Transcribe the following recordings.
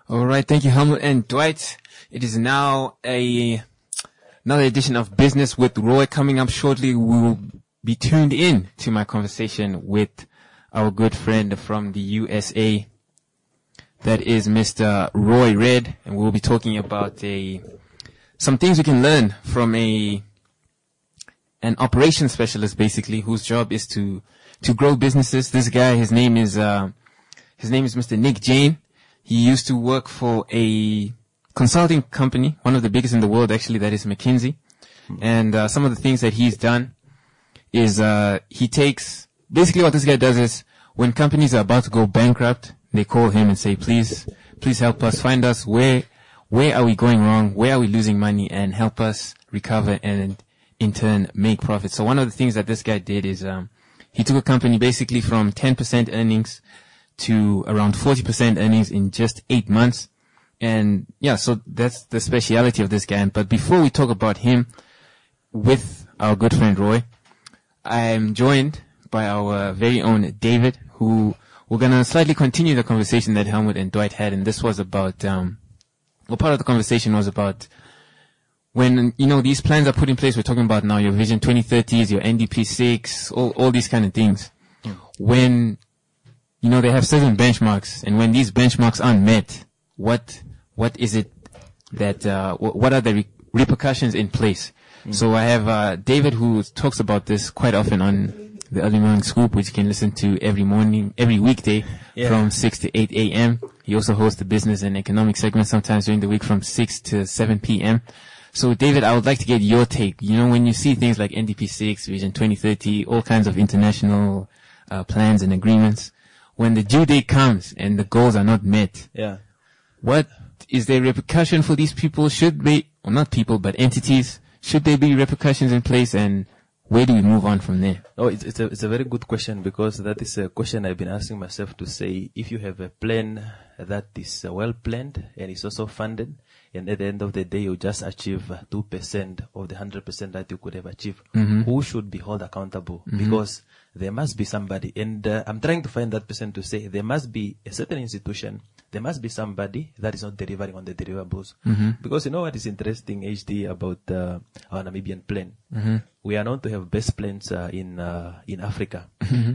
All right. Thank you, Helmut and Dwight. It is now another edition of Business with Roy. Coming up shortly, we will be tuned in to my conversation with our good friend from the USA. That is Mr. Roy Red, and we'll be talking about some things we can learn from an operations specialist, basically, whose job is to grow businesses. This guy, his name is Mr. Nick Jane. He used to work for a consulting company, one of the biggest in the world, actually, that is McKinsey. And some of the things that he's done is basically what this guy does is when companies are about to go bankrupt, they call him and say, please help us, find us where are we going wrong, where are we losing money, and help us recover and in turn make profit. So one of the things that this guy did is he took a company basically from 10% earnings to around 40% earnings in just 8 months. And yeah, so that's the speciality of this guy. But before we talk about him with our good friend Roy, I'm joined by our very own David, who we're going to slightly continue the conversation that Helmut and Dwight had. And this was about, part of the conversation was about when, these plans are put in place. We're talking about now your Vision 2030s, your NDP 6, all these kind of things. When, they have certain benchmarks, and when these benchmarks aren't met, what is it that, what are the repercussions in place? So I have, David, who talks about this quite often on the Early Morning Scoop, which you can listen to every weekday from 6 to 8 a.m. He also hosts the business and economic segment sometimes during the week from 6 to 7 p.m. So David, I would like to get your take. When you see things like NDP 6, Vision 2030, all kinds of international, plans and agreements, when the due date comes and the goals are not met, what is there repercussion for these people? Not people, but entities? Should there be repercussions in place, and where do we move on from there? Oh, it's a very good question, because that is a question I've been asking myself, to say, if you have a plan that is well planned and is also funded, and at the end of the day you just achieve 2% of the 100% that you could have achieved, who should be held accountable? Because there must be somebody, and I'm trying to find that person to say there must be a certain institution, there must be somebody that is not delivering on the deliverables. Because what is interesting, HD, about our Namibian plan? We are known to have best plans in Africa.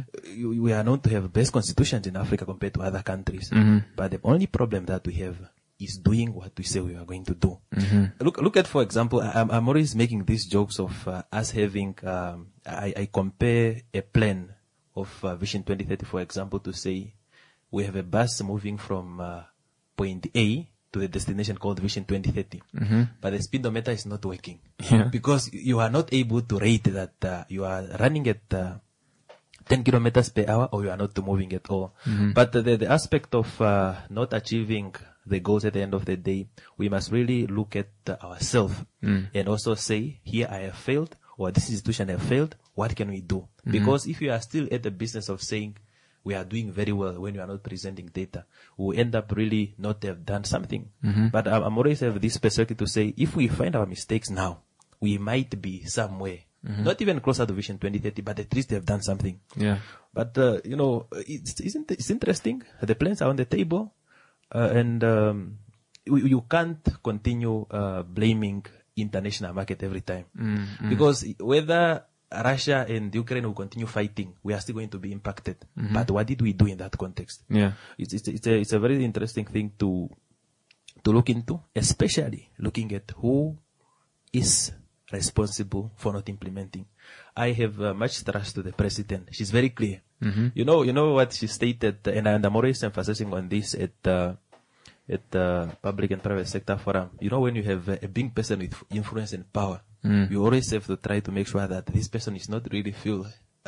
We are known to have best constitutions in Africa compared to other countries. But the only problem that we have is doing what we say we are going to do. Look at, for example, I'm always making these jokes of us having, I compare a plan of Vision 2030, for example, to say we have a bus moving from point A to the destination called Vision 2030. But the speedometer is not working. Because you are not able to rate that you are running at 10 kilometers per hour, or you are not moving at all. But the aspect of not achieving the goals at the end of the day, we must really look at ourselves and also say, here I have failed, or this institution have failed, what can we do? Because if you are still at the business of saying we are doing very well when you are not presenting data, we end up really not have done something. But I'm always have this perspective to say, if we find our mistakes now, we might be somewhere, not even closer to Vision 2030, but at least they have done something. But it's interesting. The plans are on the table. And you can't continue blaming international market every time, because whether Russia and Ukraine will continue fighting, we are still going to be impacted. But what did we do in that context? It's a very interesting thing to look into, especially looking at who is responsible for not implementing. I have much trust to the president. She's very clear. You know what she stated, and I'm always emphasizing on this at public and private sector forum. When you have a big person with influence and power, you always have to try to make sure that this person is not really feel,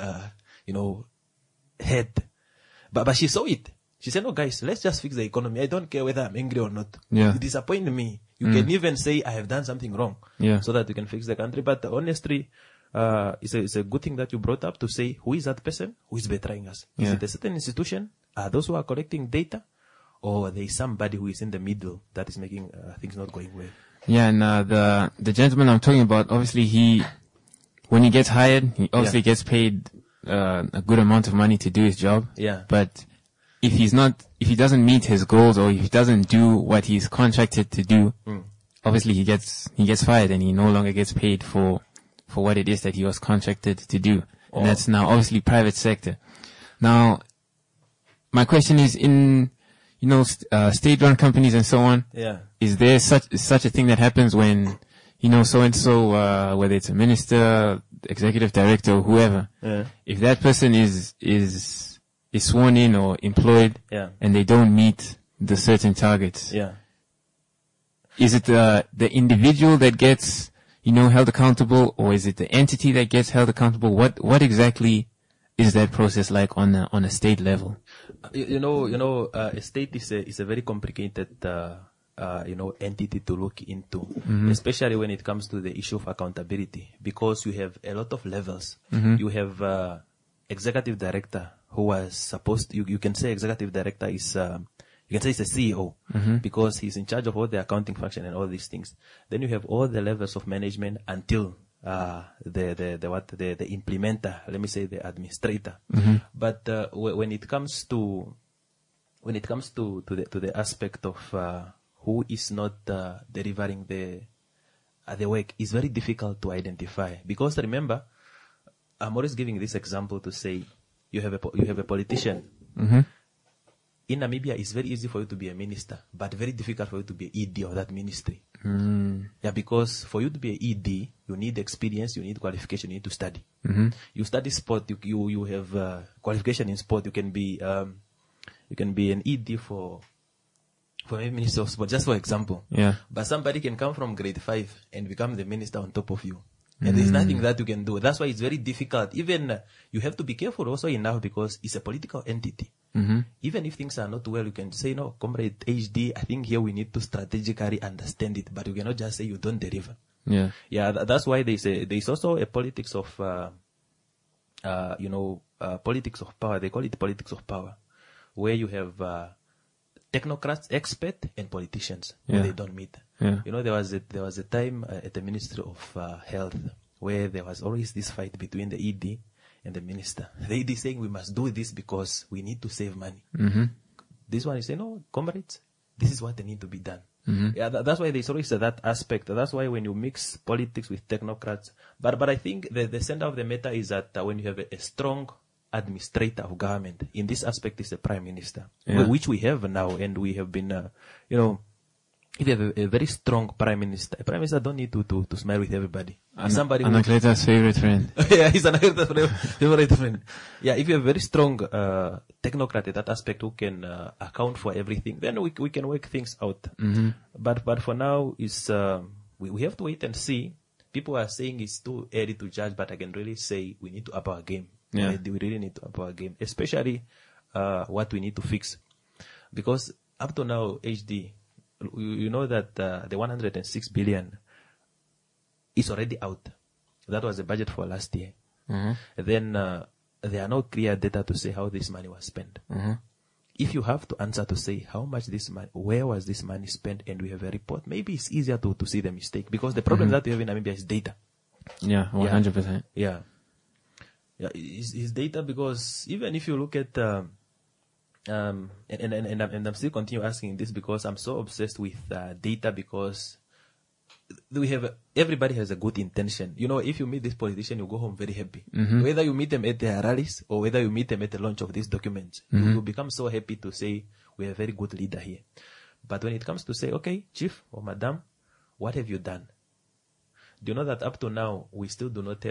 head. But she saw it. She said, no, guys, let's just fix the economy. I don't care whether I'm angry or not. It disappointed me. You can even say I have done something wrong, so that you can fix the country. But honestly, it's a good thing that you brought up to say, who is that person who is betraying us? Is it a certain institution? Are those who are collecting data? Or there is somebody who is in the middle that is making things not going well? Yeah, and the gentleman I'm talking about, obviously when he gets hired, he obviously gets paid a good amount of money to do his job. Yeah. But if he doesn't meet his goals, or if he doesn't do what he's contracted to do, obviously he gets fired, and he no longer gets paid for what it is that he was contracted to do. And that's now obviously private sector. Now, my question is, in, state-run companies and so on, is there such a thing that happens when, so-and-so, whether it's a minister, executive director, or whoever, if that person is sworn in or employed, and they don't meet the certain targets, is it the individual that gets, held accountable, or is it the entity that gets held accountable? What exactly is that process like on a state level? A state is a very complicated entity to look into, especially when it comes to the issue of accountability, because you have a lot of levels. You have executive director who was supposed to, you can say executive director is you can say it's a CEO, because he's in charge of all the accounting function and all these things. Then you have all the levels of management until the implementer, let me say the administrator. But when it comes to the aspect of who is not delivering the work, is very difficult to identify, because remember, I'm always giving this example to say you have a politician. In Namibia, it's very easy for you to be a minister, but very difficult for you to be an ED of that ministry. Because for you to be an ED, you need experience, you need qualification, you need to study. You study sport, you have qualification in sport. You can be an ED for a minister of sport, just for example. But somebody can come from grade 5 and become the minister on top of you. And there's nothing that you can do. That's why it's very difficult. Even you have to be careful also enough, because it's a political entity. Even if things are not well, you can say, no, Comrade HD, I think here we need to strategically understand it, but you cannot just say you don't deliver. That's why there's also a politics of, politics of power. They call it politics of power, where you have technocrats, experts, and politicians where they don't meet. There was a time at the Ministry of Health where there was always this fight between the ED and the minister. The ED saying we must do this because we need to save money. This one is saying, no, comrades, this is what they need to be done. That's why there's always that aspect. That's why when you mix politics with technocrats, but I think the center of the matter is that when you have a strong administrator of government, in this aspect is the prime minister, which we have now, and we have been, if you have a very strong prime minister, a prime minister don't need to smile with everybody. Somebody Anakleta's favorite friend. He's Anakleta's favorite friend. If you have a very strong technocrat at that aspect who can account for everything, then we can work things out. But for now, is we have to wait and see. People are saying it's too early to judge, but I can really say we need to up our game. We really need to up our game, especially what we need to fix, because up to now, HD, you know that the 106 billion is already out. That was the budget for last year. Then there are no clear data to say how this money was spent. If you have to answer to say how much this money, where was this money spent, and we have a report, maybe it's easier to see the mistake, because the problem that we have in Namibia is data. 100%. It's data, because even if you look at and I'm still continue asking this because I'm so obsessed with data, because everybody has a good intention. If you meet this politician, you go home very happy. Whether you meet them at their rallies or whether you meet them at the launch of these documents, you will become so happy to say, we have a very good leader here. But when it comes to say, okay, chief or madam, what have you done? Do you know that up to now, we still do not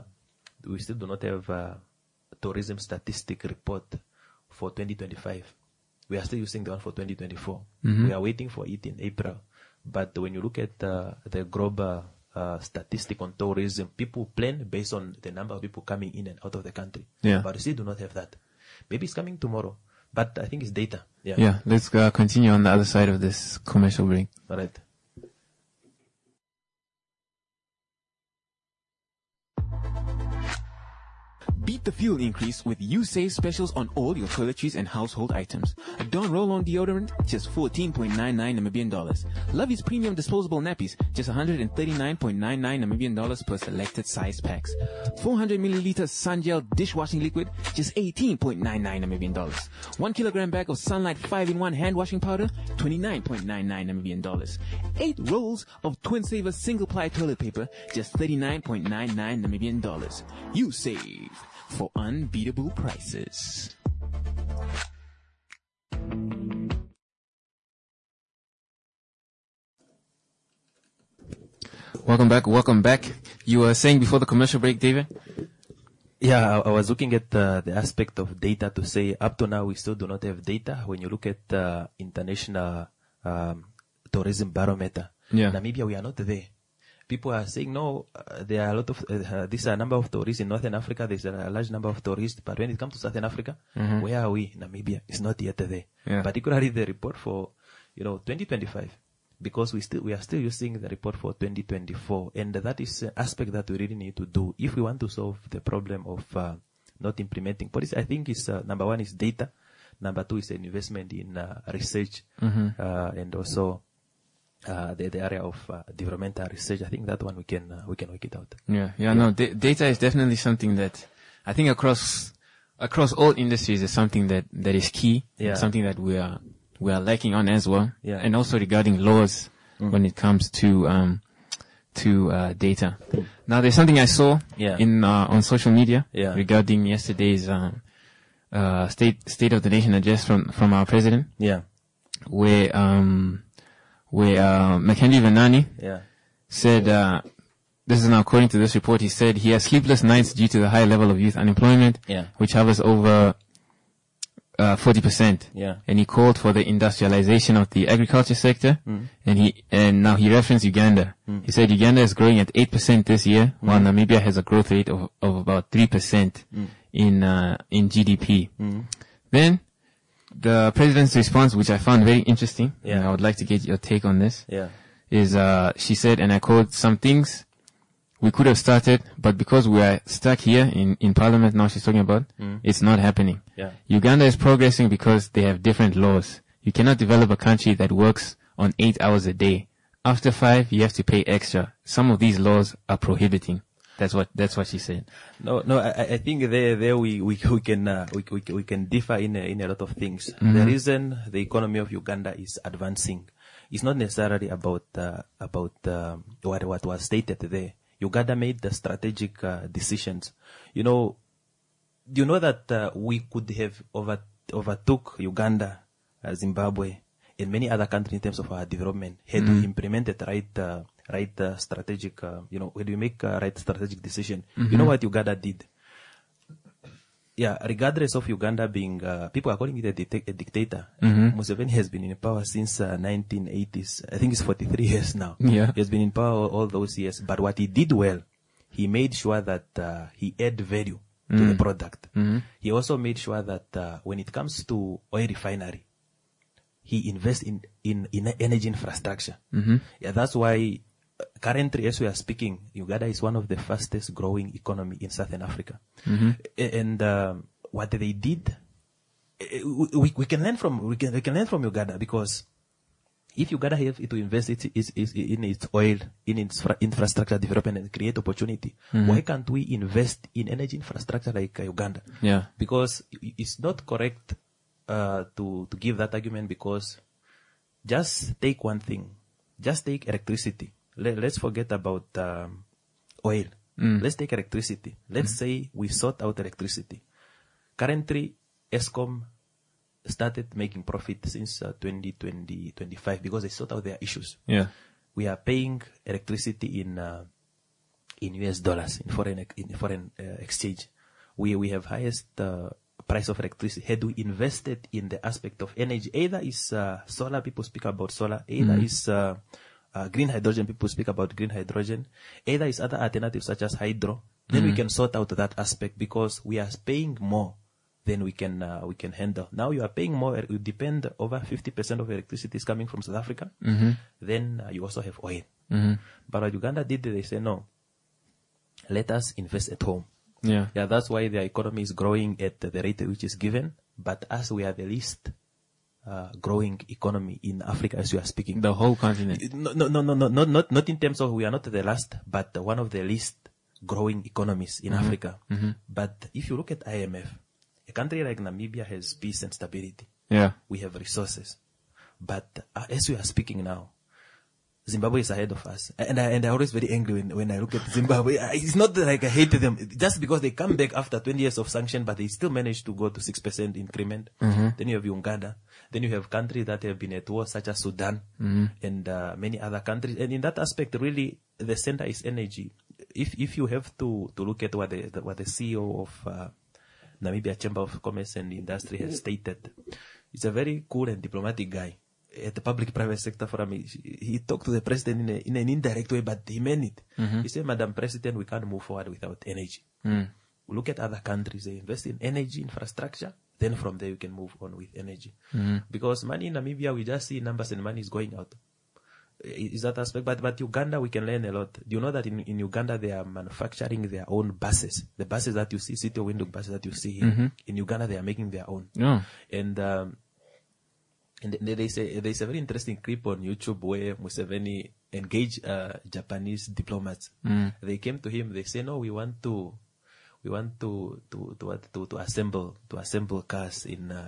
have tourism statistic report for 2025. We are still using the one for 2024. We are waiting for it in April. But when you look at the global statistic on tourism, people plan based on the number of people coming in and out of the country. But we still do not have that. Maybe it's coming tomorrow, but I think it's data. Let's continue on the other side of this commercial break. All right. Beat the fuel increase with U-Save specials on all your toiletries and household items. A Dawn roll-on deodorant, just 14.99 Namibian dollars. Lovey's premium disposable nappies, just 139.99 Namibian dollars per selected size packs. 400 milliliter Sun-Gel dishwashing liquid, just 18.99 Namibian dollars. 1 kilogram bag of Sunlight 5-in-1 hand washing powder, 29.99 Namibian dollars. 8 rolls of Twin Saver single-ply toilet paper, just 39.99 Namibian dollars. You save for unbeatable prices. Welcome back. You were saying before the commercial break, David? Yeah, I was looking at the aspect of data to say up to now we still do not have data. When you look at the international tourism barometer, Namibia, we are not there. People are saying, no, there are a lot of, there's a number of tourists in Northern Africa, there's a large number of tourists, but when it comes to Southern Africa, where are we? Namibia is not yet there. Yeah. Particularly the report for, 2025, because we are still using the report for 2024, and that is an aspect that we really need to do if we want to solve the problem of not implementing policy. I think is number one is data, number two is investment in research, and also the area of developmental research. I think that one we can work it out. No, data is definitely something that I think across all industries is something that is key. Something that we are lacking on as well. And also regarding laws when it comes to data. Now there's something I saw in on social media regarding yesterday's State of the Nation address from our president. Where Mackenzie Vanani said, this is now according to this report, he said he has sleepless nights due to the high level of youth unemployment, which hovers over 40%. And he called for the industrialization of the agriculture sector, and now he referenced Uganda. He said Uganda is growing at 8% this year, while Namibia has a growth rate of about 3% in GDP. Then the president's response, which I found very interesting, and I would like to get your take on this, is she said, and I quote, "Some things we could have started, but because we are stuck here in Parliament now," she's talking about, it's not happening. Uganda is progressing because they have different laws. You cannot develop a country that works on 8 hours a day. After 5, you have to pay extra. Some of these laws are prohibiting. That's what she said. No, I think there we can differ in a lot of things. The reason the economy of Uganda is advancing is not necessarily about what was stated there. Uganda made the strategic decisions. Do you know that we could have overtook Uganda, Zimbabwe, and many other countries in terms of our development had we implemented right strategic, when we make a right strategic decision. You know what Uganda did? Regardless of Uganda being, people are calling it a dictator. Museveni has been in power since 1980s. I think it's 43 years now. He has been in power all those years. But what he did well, he made sure that he add value to the product. He also made sure that when it comes to oil refinery, he invests in energy infrastructure. That's why currently, as we are speaking, Uganda is one of the fastest growing economy in Southern Africa. And what they did, we can learn from Uganda, because if Uganda have to invest in its oil, in its infrastructure development and create opportunity, why can't we invest in energy infrastructure like Uganda? Because it's not correct to give that argument, because just take one thing, just take electricity. Let's forget about oil. Let's take electricity. Let's say we sort out electricity. Currently, Eskom started making profit since 2025 because they sort out their issues. We are paying electricity in US dollars, in foreign exchange. We have highest price of electricity. Had we invested in the aspect of energy, either is solar, people speak about solar, either is green hydrogen, people speak about green hydrogen, either is other alternatives such as hydro, then we can sort out that aspect, because we are paying more than we can handle. Now you are paying more, you depend over 50% of electricity is coming from South Africa, then you also have oil. But what Uganda did, they say, no, let us invest at home. Yeah. Yeah, that's why their economy is growing at the rate which is given. But as we are the least growing economy in Africa as we are speaking. The whole continent. No, not in terms of we are not the last, but one of the least growing economies in Africa. But if you look at IMF, a country like Namibia has peace and stability. Yeah. We have resources. But as we are speaking now, Zimbabwe is ahead of us. And I'm always very angry when I look at Zimbabwe. It's not like I hate them. Just because they come back after 20 years of sanction, but they still manage to go to 6% increment. Then you have Uganda. Then you have countries that have been at war, such as Sudan and many other countries. And in that aspect, really, the center is energy. If you have to look at what the CEO of Namibia Chamber of Commerce and Industry has stated, he's a very cool and diplomatic guy. At the public-private sector forum, he talked to the president in an indirect way, but he meant it. He said, Madam President, we can't move forward without energy. We look at other countries, they invest in energy infrastructure, then from there you can move on with energy. Because money in Namibia, we just see numbers and money is going out. Is that aspect? But Uganda, we can learn a lot. Do you know that in Uganda, they are manufacturing their own buses? The buses that you see, City of Windhoek buses that you see here, in Uganda, they are making their own. Yeah. And there's a very interesting clip on YouTube where Museveni engaged Japanese diplomats. They came to him. They say, "No, we want to assemble cars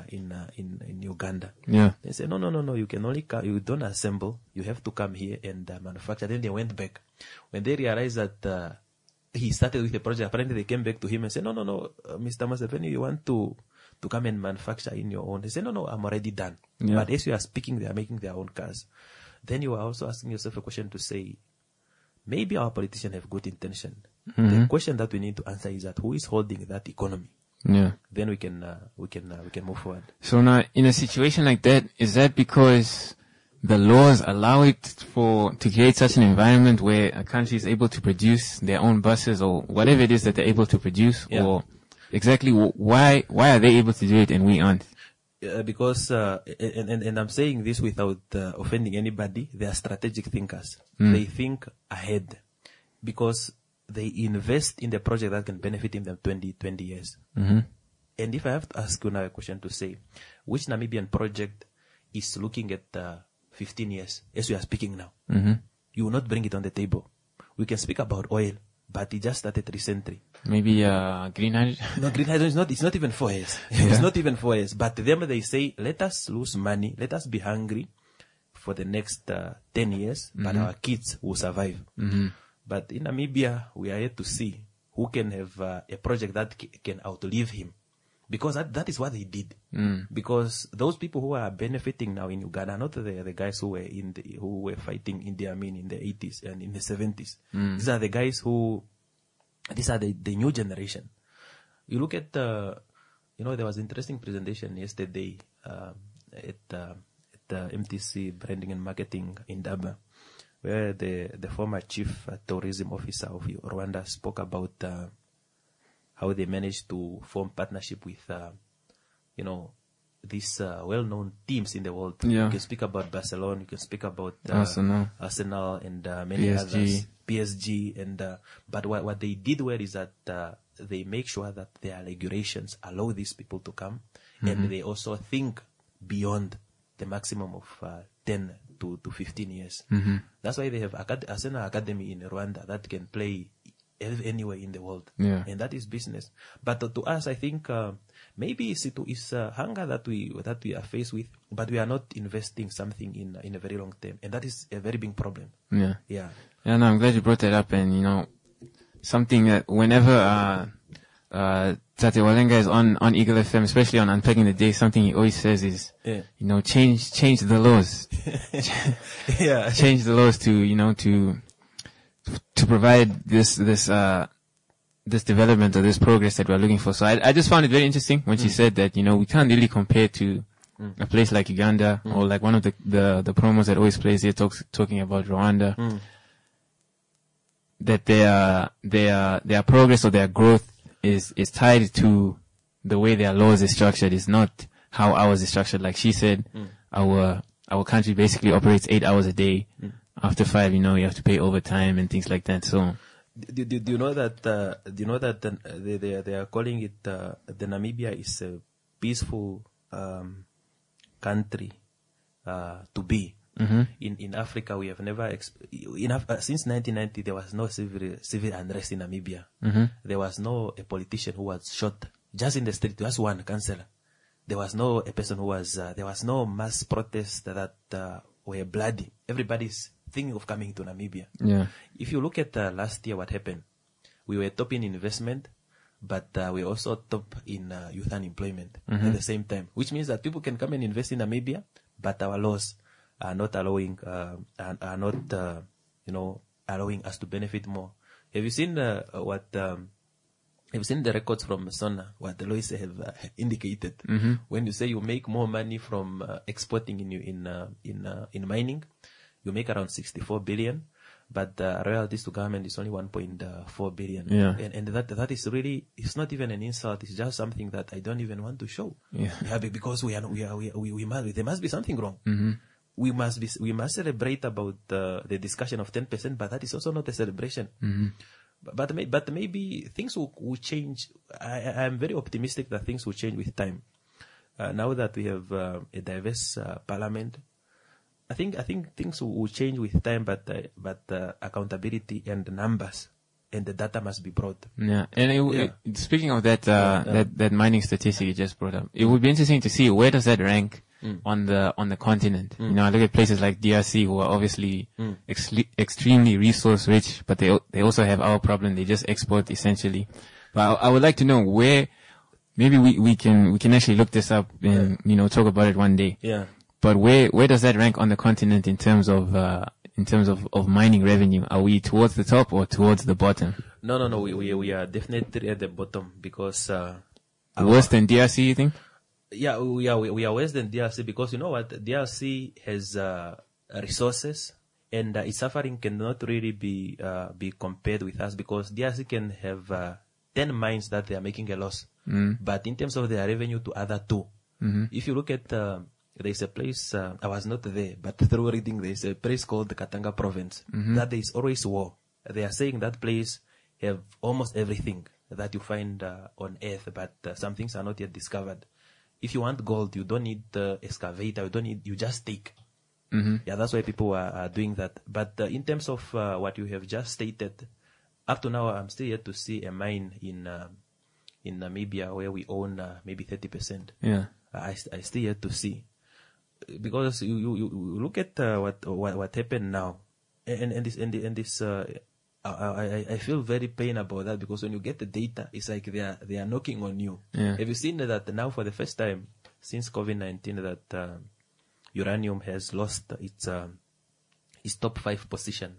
in Uganda." Yeah. They say, "No. You can only come. You don't assemble. You have to come here and manufacture." Then they went back. When they realized that he started with the project, apparently they came back to him and said, "No, Mr. Museveni, you want to come and manufacture in your own." They say, "No, I'm already done." Yeah. But as you are speaking, they are making their own cars. Then you are also asking yourself a question to say, maybe our politicians have good intention. The question that we need to answer is that who is holding that economy? Yeah. Then we can move forward. So now, in a situation like that, is that because the laws allow it to create such an environment where a country is able to produce their own buses or whatever it is that they're able to produce? Yeah. Or exactly why are they able to do it and we aren't? Because and I'm saying this without offending anybody, they are strategic thinkers. They think ahead because they invest in the project that can benefit them 20 years. And if I have to ask you now a question to say, which Namibian project is looking at 15 years as we are speaking now? You will not bring it on the table. We can speak about oil, but it just started recently. Maybe green hydrogen? No, green hydrogen it's not even 4 years. Yeah. It's not even 4 years. But them, they say, let us lose money, let us be hungry for the next 10 years, but our kids will survive. But in Namibia, we are yet to see who can have a project that can outlive him. Because that is what they did. Because those people who are benefiting now in Uganda are not the guys who were fighting Idi Amin in the 80s and in the 70s. These are the guys these are the new generation. You look at, there was an interesting presentation yesterday at the MTC Branding and Marketing in Daba, where the former chief tourism officer of Rwanda spoke about how they managed to form partnership with, these well-known teams in the world. Yeah. You can speak about Barcelona, you can speak about Arsenal and many PSG. others. PSG and but what they did well is that they make sure that their regulations allow these people to come, and they also think beyond the maximum of 10 to 15 years. That's why they have Arsenal Academy in Rwanda that can play anywhere in the world, and that is business. But to us, I think maybe it's hunger that we are faced with, but we are not investing something in a very long term, and that is a very big problem. Yeah. Yeah, no, I'm glad you brought that up, and something that whenever Tate Walenga is on Eagle FM, especially on Unpacking the Day, something he always says is, change the laws. Yeah. Change the laws to provide this development or this progress that we're looking for. So I just found it very interesting when she said that, we can't really compare to a place like Uganda or like one of the promos that always plays here talking about Rwanda. That their progress or their growth is tied to the way their laws is structured. It's not how ours is structured. Like she said, our country basically operates 8 hours a day. After 5, you have to pay overtime and things like that. So Do you know that? They are calling it the Namibia is a peaceful country to be. In Africa, we have never since 1990 there was no civil unrest in Namibia. There was no a politician who was shot just in the street. Just one councillor. There was no a person who was. There was no mass protests that were bloody. Everybody's thinking of coming to Namibia. Yeah. If you look at last year, what happened? We were top in investment, but we also top in youth unemployment at the same time, which means that people can come and invest in Namibia, but our laws are not allowing, allowing us to benefit more. Have you seen have you seen the records from Sona, what the lawyers have indicated? When you say you make more money from exporting in mining, you make around 64 billion, but royalties to government is only 1.4 billion. Yeah. And that is really, it's not even an insult. It's just something that I don't even want to show. Yeah. Because there must be something wrong. We must celebrate about the discussion of 10%, but that is also not a celebration. But maybe things will change. I am very optimistic that things will change with time. Now that we have a diverse parliament, I think things will change with time, but accountability and the numbers and the data must be brought. Yeah, and speaking of that, that mining statistic you just brought up, it would be interesting to see where does that rank on the continent. You know, I look at places like DRC, who are obviously extremely resource rich, but they also have our problem. They just export essentially. But I would like to know where. Maybe we can actually look this up and talk about it one day. Yeah. But where does that rank on the continent in terms of mining revenue? Are we towards the top or towards the bottom? No. We are definitely at the bottom because worse than DRC, you think? Yeah, we are worse than DRC because you know what? DRC has resources, and its suffering cannot really be compared with us because DRC can have 10 mines that they are making a loss, but in terms of their revenue to other two, if you look at there's a place, I was not there, but through reading, there's a place called the Katanga province, that there is always war. They are saying that place have almost everything that you find on earth, but some things are not yet discovered. If you want gold, you don't need the excavator, you just take. Yeah, that's why people are doing that. But in terms of what you have just stated, up to now, I'm still yet to see a mine in Namibia where we own maybe 30%. Yeah. I still yet to see. Because you look at what happened now, and this I feel very pain about that because when you get the data, it's like they are knocking on you. Yeah. Have you seen that now for the first time since COVID-19 that uranium has lost its top 5 position?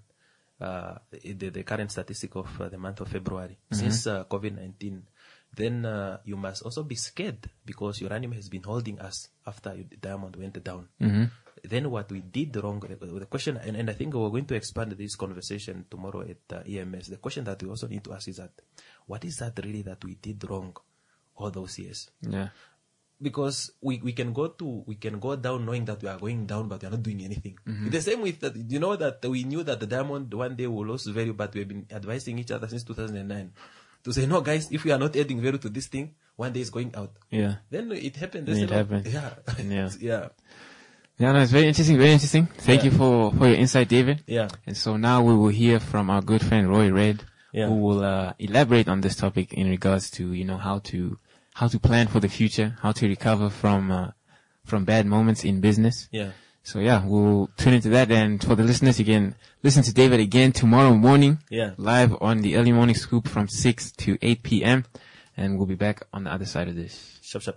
The current statistic of the month of February since COVID-19. Then you must also be scared because uranium has been holding us after the diamond went down. Then what we did wrong, the question, and I think we're going to expand this conversation tomorrow at EMS. The question that we also need to ask is that, what is that really that we did wrong all those years? Yeah. Because we can go down knowing that we are going down, but we are not doing anything. The same with that, you know that we knew that the diamond one day will lose value, but we've been advising each other since 2009 to say, no guys, if we are not adding value to this thing, one day it's going out. Yeah. Then it happened. It happened. Yeah. Yeah. Yeah, no, it's very interesting. Thank you for your insight, David. Yeah. And so now we will hear from our good friend Roy Red, who will elaborate on this topic in regards to, how to plan for the future, how to recover from bad moments in business. Yeah. So we'll tune into that. And for the listeners, you can listen to David again tomorrow morning. Yeah. Live on the Early Morning Scoop from 6 to 8 p.m. And we'll be back on the other side of this. Shop.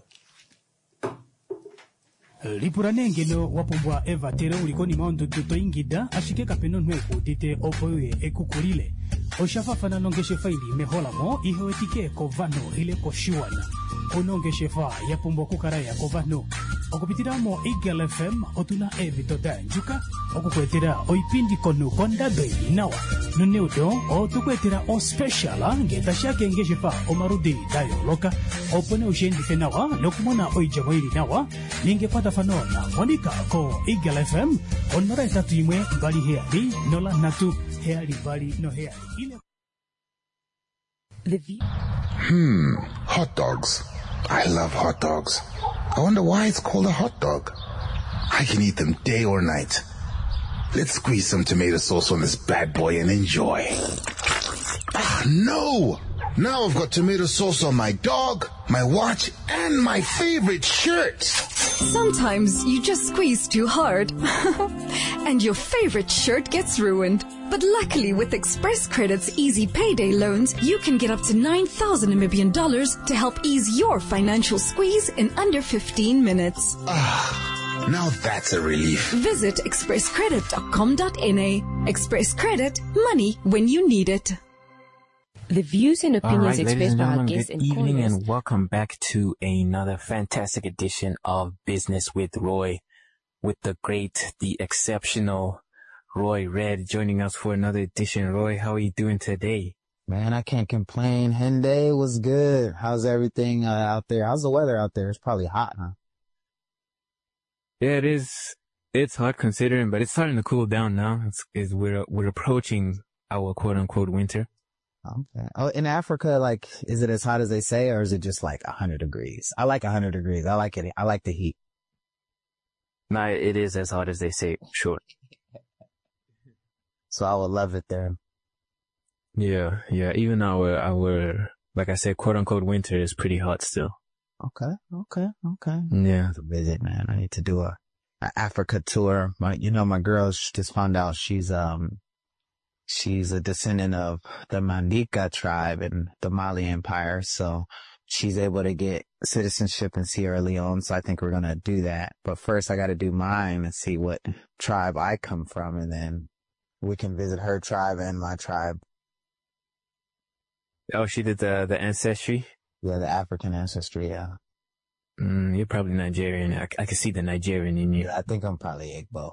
Lipuranengelo wapombwa eva tere ulikoni maondo tuto ingida ashike kapeno nweku tite opoye ekukurile oshafafana nongeshe faili mehola mo ihewetike kovano ile koshiwana onongeshe fa yapombwa kukaraya kovano okupitiramo Eagle FM otuna evitoda njuka okukwetera oipindi konu konda bei nawa nuneudo otukwetera o special ngetashake ngeshe fa omarudi dayo loka opone ushendi nawa lokumona oijamoiri nawa ningepata fanona monika ko Eagle FM onora etatu imwe bali heali nola natu heali bali no heali ile Hot dogs. I love hot dogs. I wonder why it's called a hot dog. I can eat them day or night. Let's squeeze some tomato sauce on this bad boy and enjoy. No! Now I've got tomato sauce on my dog, my watch, and my favorite shirt. Sometimes you just squeeze too hard and your favorite shirt gets ruined. But luckily with Express Credit's easy payday loans, you can get up to 9,000 Namibian dollars to help ease your financial squeeze in under 15 minutes. Now that's a relief. Visit expresscredit.com.na. Express Credit, money when you need it. The views and opinions ladies expressed and by our gentlemen, guests good and evening callers. and welcome back to another fantastic edition of Business with Roy, with the great, the exceptional Roy Red joining us for another edition. Roy, how are you doing today? Man, I can't complain. Henday was good. How's everything out there? How's the weather out there? It's probably hot, huh? Yeah, it is. It's hot considering, but it's starting to cool down now. We're approaching our quote unquote winter. Okay. Oh, in Africa, like, is it as hot as they say, or is it just like 100 degrees? I like 100 degrees. I like it. I like the heat. Nah, it is as hot as they say, sure. So I would love it there. Yeah. Even our, like I said, quote unquote winter is pretty hot still. Okay. Yeah. To visit, man. I need to do a Africa tour. My girl just found out she's a descendant of the Mandinka tribe in the Mali Empire. So she's able to get citizenship in Sierra Leone. So I think we're going to do that. But first I got to do mine and see what tribe I come from. And then we can visit her tribe and my tribe. Oh, she did the ancestry? Yeah, the African ancestry, yeah. You're probably Nigerian. I can see the Nigerian in you. Yeah, I think I'm probably Igbo.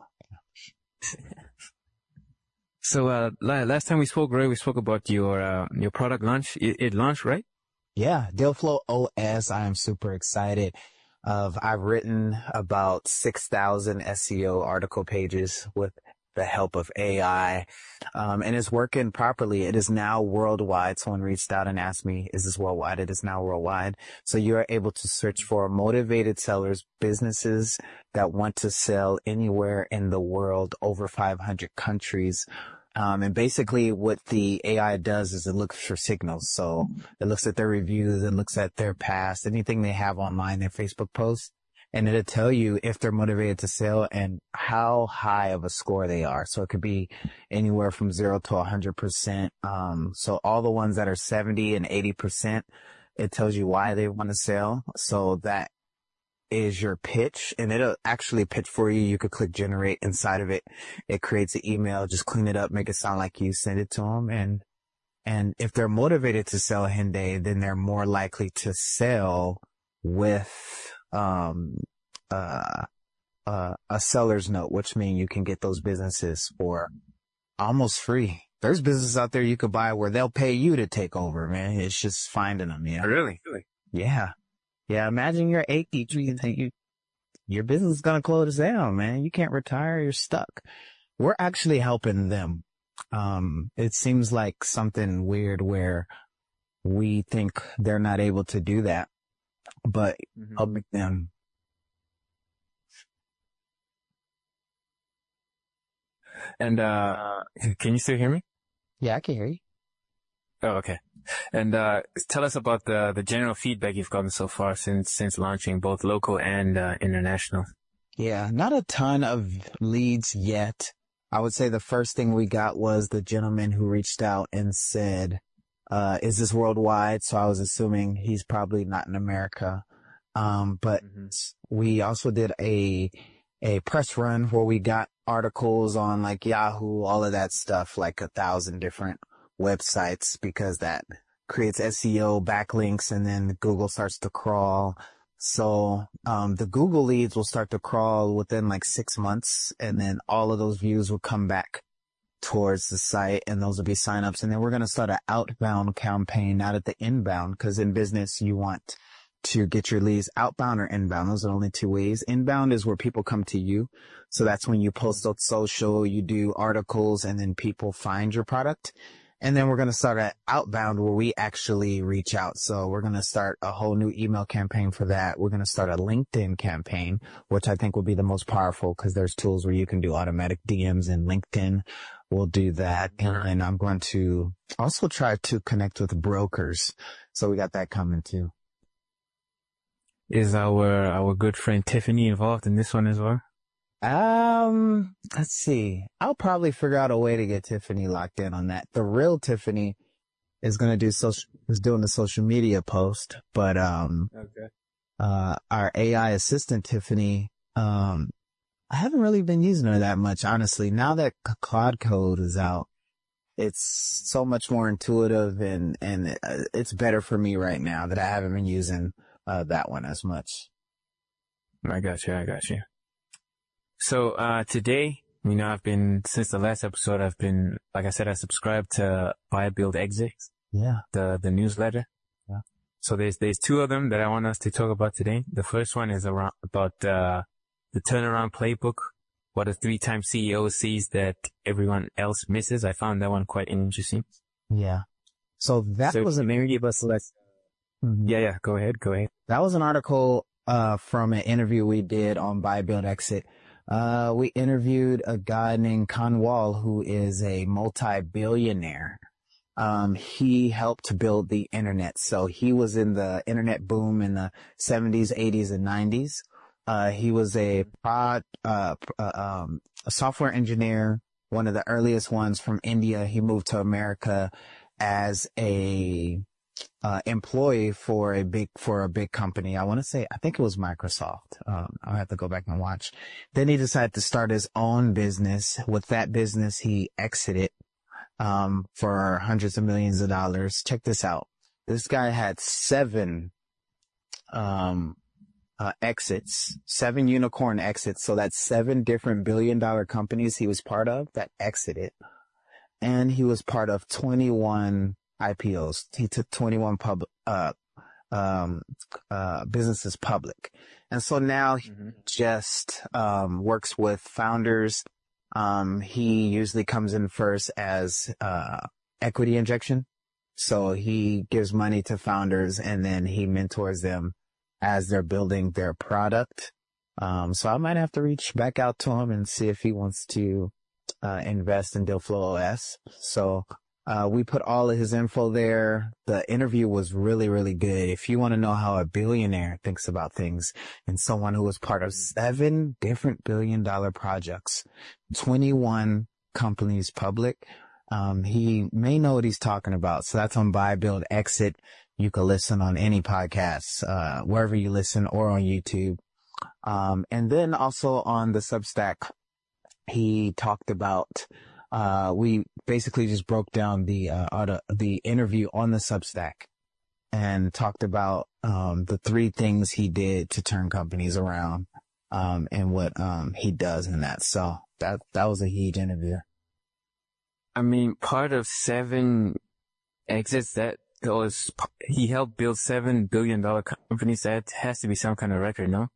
So, last time we spoke, Roy, we spoke about your product launch. It launched, right? Yeah, Dealflow OS. I am super excited. I've written about 6,000 SEO article pages with the help of AI. And it's working properly. It is now worldwide. Someone reached out and asked me, is this worldwide? It is now worldwide. So you are able to search for motivated sellers, businesses that want to sell anywhere in the world, over 500 countries. And basically what the AI does is it looks for signals. So it looks at their reviews, it looks at their past, anything they have online, their Facebook posts, and it'll tell you if they're motivated to sell and how high of a score they are. So it could be anywhere from 0 to 100%. So all the ones that are 70 and 80%, it tells you why they want to sell. So that is your pitch, and it'll actually pitch for you. You could click generate. Inside of it, it creates an email. Just clean it up, make it sound like you send it to them. And if they're motivated to sell Henday, then they're more likely to sell with a seller's note, which means you can get those businesses for almost free. There's businesses out there you could buy where they'll pay you to take over, man. It's just finding them. Yeah. Really? Yeah. Yeah. Imagine you're 80, your business is going to close down, man. You can't retire. You're stuck. We're actually helping them. It seems like something weird where we think they're not able to do that, but helping them. And, can you still hear me? Yeah, I can hear you. Oh, okay. And, tell us about the general feedback you've gotten so far since launching, both local and, international. Yeah, not a ton of leads yet. I would say the first thing we got was the gentleman who reached out and said, is this worldwide? So I was assuming he's probably not in America. But we also did a press run where we got articles on like Yahoo, all of that stuff, like 1,000 different websites, because that creates SEO backlinks and then Google starts to crawl. So, the Google leads will start to crawl within like 6 months, and then all of those views will come back towards the site, and those will be signups. And then we're going to start an outbound campaign, not at the inbound, because in business, you want to get your leads outbound or inbound. Those are only two ways. Inbound is where people come to you. So that's when you post on social, you do articles, and then people find your product. And then we're going to start at outbound where we actually reach out. So we're going to start a whole new email campaign for that. We're going to start a LinkedIn campaign, which I think will be the most powerful because there's tools where you can do automatic DMs in LinkedIn. We'll do that. And I'm going to also try to connect with brokers. So we got that coming too. Is our good friend Tiffany involved in this one as well? Let's see. I'll probably figure out a way to get Tiffany locked in on that. The real Tiffany is going to is doing the social media post, but, our AI assistant, Tiffany, I haven't really been using her that much, honestly. Now that Claude Code is out, it's so much more intuitive and it's better for me right now that I haven't been using, that one as much. I got you. So, today, since the last episode, like I said, I subscribed to Buy, Build, Exit. Yeah. The newsletter. Yeah. So there's two of them that I want us to talk about today. The first one is about, the turnaround playbook. What a 3-time CEO sees that everyone else misses. I found that one quite interesting. Yeah. So was maybe give us less. Mm-hmm. Yeah. Go ahead. That was an article, from an interview we did on Buy, Build, Exit. We interviewed a guy named Kanwal, who is a multi-billionaire. He helped to build the internet. So he was in the internet boom in the 70s, 80s, and 90s. He was a software engineer, one of the earliest ones from India. He moved to America as a employee for a big company. I think it was Microsoft. I'll have to go back and watch. Then he decided to start his own business. With that business, he exited, for hundreds of millions of dollars. Check this out. This guy had 7, exits, 7 unicorn exits. So that's 7 different billion-dollar companies he was part of that exited. And he was part of 21 IPOs. He took 21 businesses public. And so now he just, works with founders. He usually comes in first as, equity injection. So he gives money to founders and then he mentors them as they're building their product. So I might have to reach back out to him and see if he wants to, invest in Dealflow OS. So, we put all of his info there. The interview was really, really good. If you want to know how a billionaire thinks about things and someone who was part of 7 different billion-dollar projects, 21 companies public, he may know what he's talking about. So that's on Buy, Build, Exit. You can listen on any podcasts, wherever you listen or on YouTube. And then also on the Substack, he talked about, we basically just broke down the interview on the Substack and talked about, the 3 things he did to turn companies around, and what, he does in that. So that was a huge interview. I mean, part of 7 exits he helped build $7 billion companies. That has to be some kind of record, no?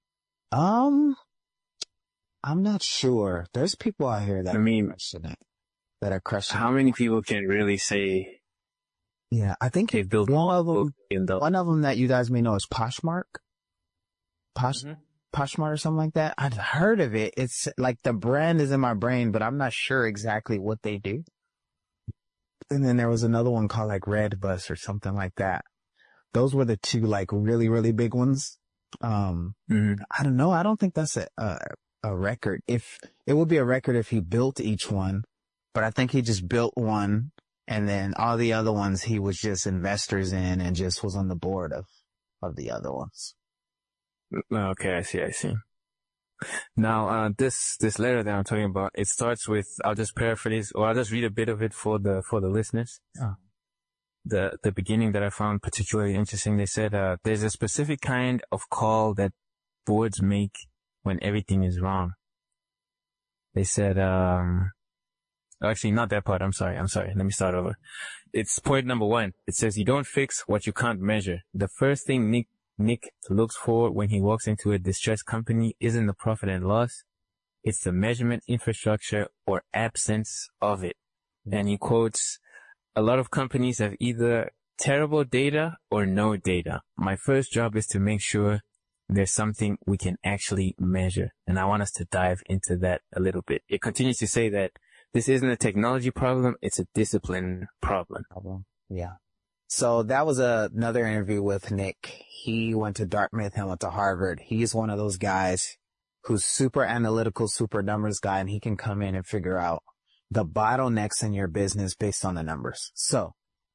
I'm not sure. There's people out here that are crushing it. How many people can really say? Yeah, I think they've built one of them that you guys may know is Poshmark. Poshmark or something like that. I've heard of it. It's like the brand is in my brain, but I'm not sure exactly what they do. And then there was another one called like Redbus or something like that. Those were the 2 like really, really big ones. I don't know. I don't think that's a record. If it would be a record if he built each one, but I think he just built one and then all the other ones he was just investors in and just was on the board of the other ones. Okay, I see. Now, this letter that I'm talking about, it starts with, I'll just paraphrase, or I'll just read a bit of it for the listeners. Oh. The beginning that I found particularly interesting, they said, there's a specific kind of call that boards make when everything is wrong. They said, actually not that part. I'm sorry. Let me start over. It's point number 1. It says, you don't fix what you can't measure. The first thing Nick looks for when he walks into a distressed company isn't the profit and loss. It's the measurement infrastructure or absence of it. And he quotes a lot of companies have either terrible data or no data. My first job is to make sure there's something we can actually measure. And I want us to dive into that a little bit. It continues to say that this isn't a technology problem. It's a discipline problem. Yeah. So that was another interview with Nick. He went to Dartmouth and went to Harvard. He's one of those guys who's super analytical, super numbers guy, and he can come in and figure out the bottlenecks in your business based on the numbers. So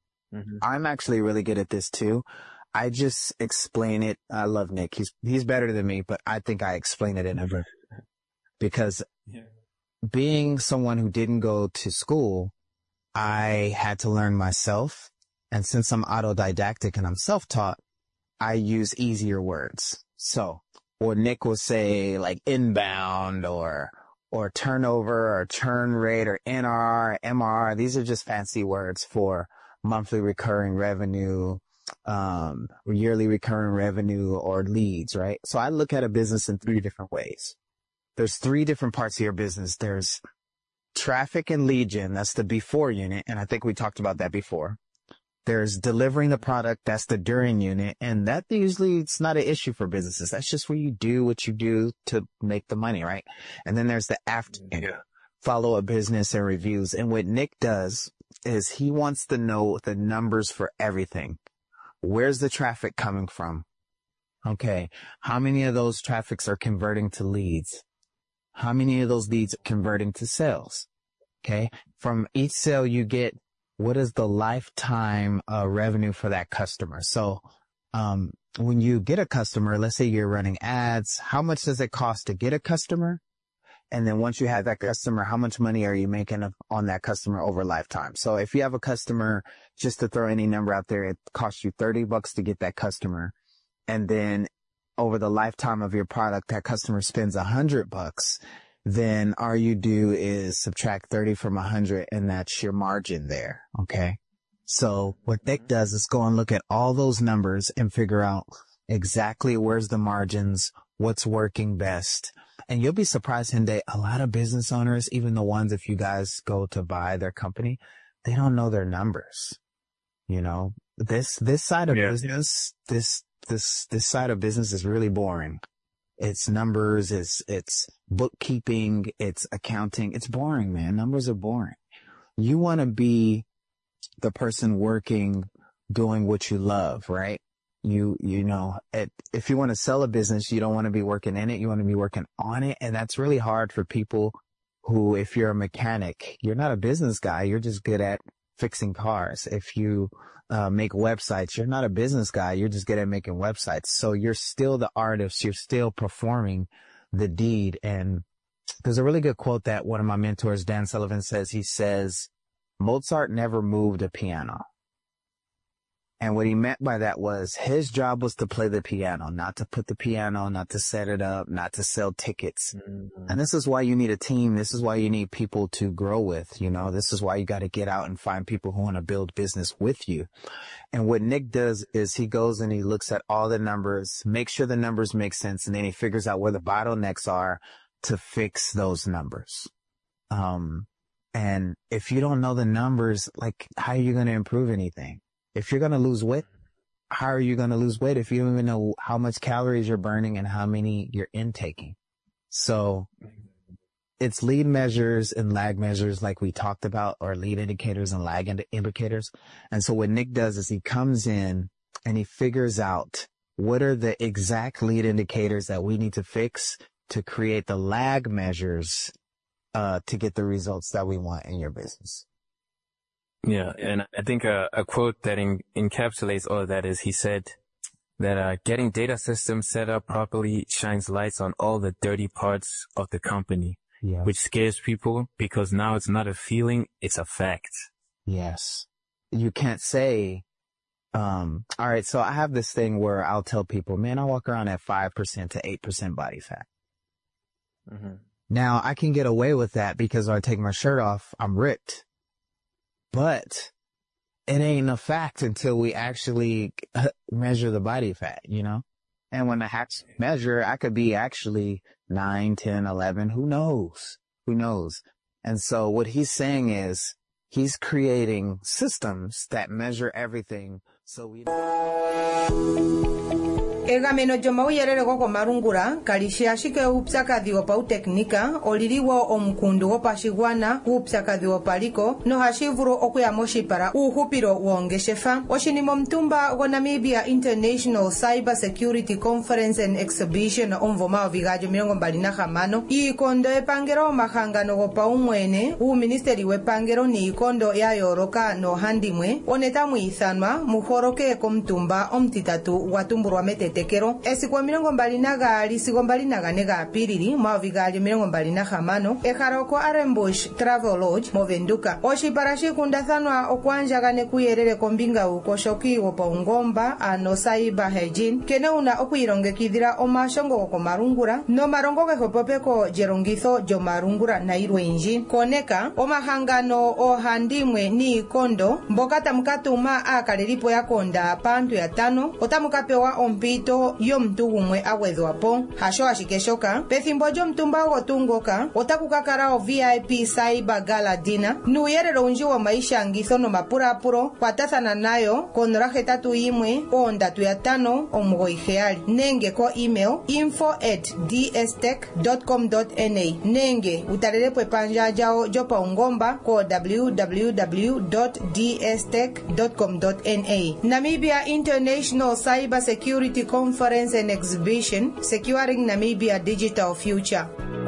I'm actually really good at this too. I just explain it. I love Nick. He's better than me, but I think I explain it in a very, because being someone who didn't go to school, I had to learn myself. And since I'm autodidactic and I'm self-taught, I use easier words. So, or Nick will say like inbound or turnover or churn rate or NR, MR. These are just fancy words for monthly recurring revenue, yearly recurring revenue, or leads, right? So I look at a business in 3 different ways. There's 3 different parts of your business. There's traffic and lead gen. That's the before unit. And I think we talked about that before. There's delivering the product. That's the during unit. And that usually it's not an issue for businesses. That's just where you do what you do to make the money, right? And then there's the after unit, follow up business and reviews. And what Nick does is he wants to know the numbers for everything. Where's the traffic coming from? Okay. How many of those traffics are converting to leads? How many of those leads are converting to sales? Okay. From each sale you get, what is the lifetime revenue for that customer? So, when you get a customer, let's say you're running ads, how much does it cost to get a customer? And then once you have that customer, how much money are you making on that customer over lifetime? So if you have a customer, just to throw any number out there, it costs you $30 to get that customer. And then over the lifetime of your product, that customer spends $100. Then all you do is subtract 30 from 100 and that's your margin there. Okay. So what Nick does is go and look at all those numbers and figure out exactly where's the margins, what's working best. And you'll be surprised, Hinde, a lot of business owners, even the ones, if you guys go to buy their company, they don't know their numbers. You know, this side of business, this side of business is really boring. It's numbers, it's bookkeeping, it's accounting. It's boring, man. Numbers are boring. You want to be the person working, doing what you love, right? You know, if you want to sell a business, you don't want to be working in it. You want to be working on it. And that's really hard for people who, if you're a mechanic, you're not a business guy. You're just good at fixing cars. If you make websites, you're not a business guy. You're just good at making websites. So you're still the artist. You're still performing the deed. And there's a really good quote that one of my mentors, Dan Sullivan, says. He says, Mozart never moved a piano. And what he meant by that was his job was to play the piano, not to put the piano, not to set it up, not to sell tickets. Mm-hmm. And this is why you need a team. This is why you need people to grow with. You know, this is why you got to get out and find people who want to build business with you. And what Nick does is he goes and he looks at all the numbers, makes sure the numbers make sense, and then he figures out where the bottlenecks are to fix those numbers. And if you don't know the numbers, like, how are you going to improve anything? If you're going to lose weight, how are you going to lose weight if you don't even know how much calories you're burning and how many you're intaking? So it's lead measures and lag measures like we talked about, or lead indicators and lag indicators. And so what Nick does is he comes in and he figures out what are the exact lead indicators that we need to fix to create the lag measures to get the results that we want in your business. Yeah, and I think a quote that encapsulates all of that is he said that getting data systems set up properly shines lights on all the dirty parts of the company, which scares people because now it's not a feeling, it's a fact. Yes. You can't say, all right, so I have this thing where I'll tell people, man, I walk around at 5% to 8% body fat. Mm-hmm. Now I can get away with that because when I take my shirt off, I'm ripped. But it ain't a fact until we actually measure the body fat, you know? And when I measure, I could be actually 9, 10, 11. Who knows? And so what he's saying is he's creating systems that measure everything so we egameno jomawiyerere goko marungura kalishashike upsakadhi wopa uteknika oliliwo omukundu wopashigwana upsakadhi wopaliko no hashivuru okuyamoshipara uhupiro wongeshefa oshinimo mtumba go Namibia International Cyber Security Conference and Exhibition omvoma ovigajo 26 ikondo epangero mahangano gopa umwene ministeri wepangero ni ikondo ya yoroka no handimwe onetamu ithanwa muhoroke komtumba omtitatu watumburwa metete tekero esikwa 22 sigo 24 ga piriri mavigali 25 ekaroko Arembush Travel Lodge movenduka oshiparashi kundathanwa okwanjagane kuyerere kombinga ukoshoki wopaungomba ano cyber hygiene kene una okuyirongekidhira omashongo goko marungura no marongo gehopopeko jerongitho jomarungura na irwenji koneka omahangano ohandimwe ni ikondo mboka tamukatuma akalelipo yakonda pantu ya 5 otamukapewa ompito yomuntu gumwe agwedhwapo hasho ashikeshoka pethimbo lyomtumba gotungoka otakukakala o VIP Cyber Gala Dinner nuyerero unji wa maisha ngitho no mapurapuro kwatathana nayo ko 081 335 nenge ko email info@dstech.com.na nenge utalelepo epanja jao jopaungomba ko www.dstech.com.na Namibia International Cyber Security Conference and Exhibition, Securing Namibia Digital Future.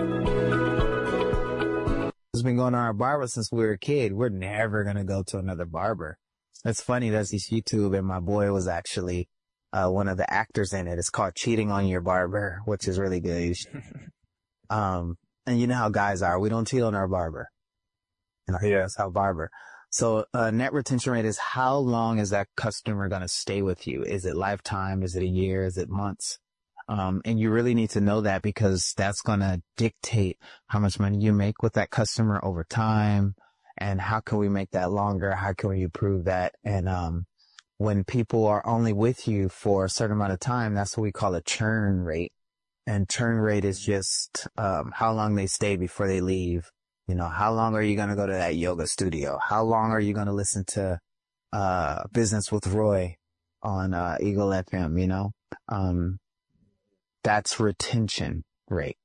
It's been going to our barber since we were a kid. We're never going to go to another barber. It's funny, that's this YouTube, and my boy was actually one of the actors in it. It's called Cheating on Your Barber, which is really good. And you know how guys are. We don't cheat on our barber. Yes, how barber. So, net retention rate is how long is that customer going to stay with you? Is it lifetime? Is it a year? Is it months? And you really need to know that because that's going to dictate how much money you make with that customer over time. And how can we make that longer? How can we improve that? And, when people are only with you for a certain amount of time, that's what we call a churn rate. And churn rate is just, how long they stay before they leave. You know, how long are you going to go to that yoga studio? How long are you going to listen to, Business with Roy on, Eagle FM, you know? That's retention rate.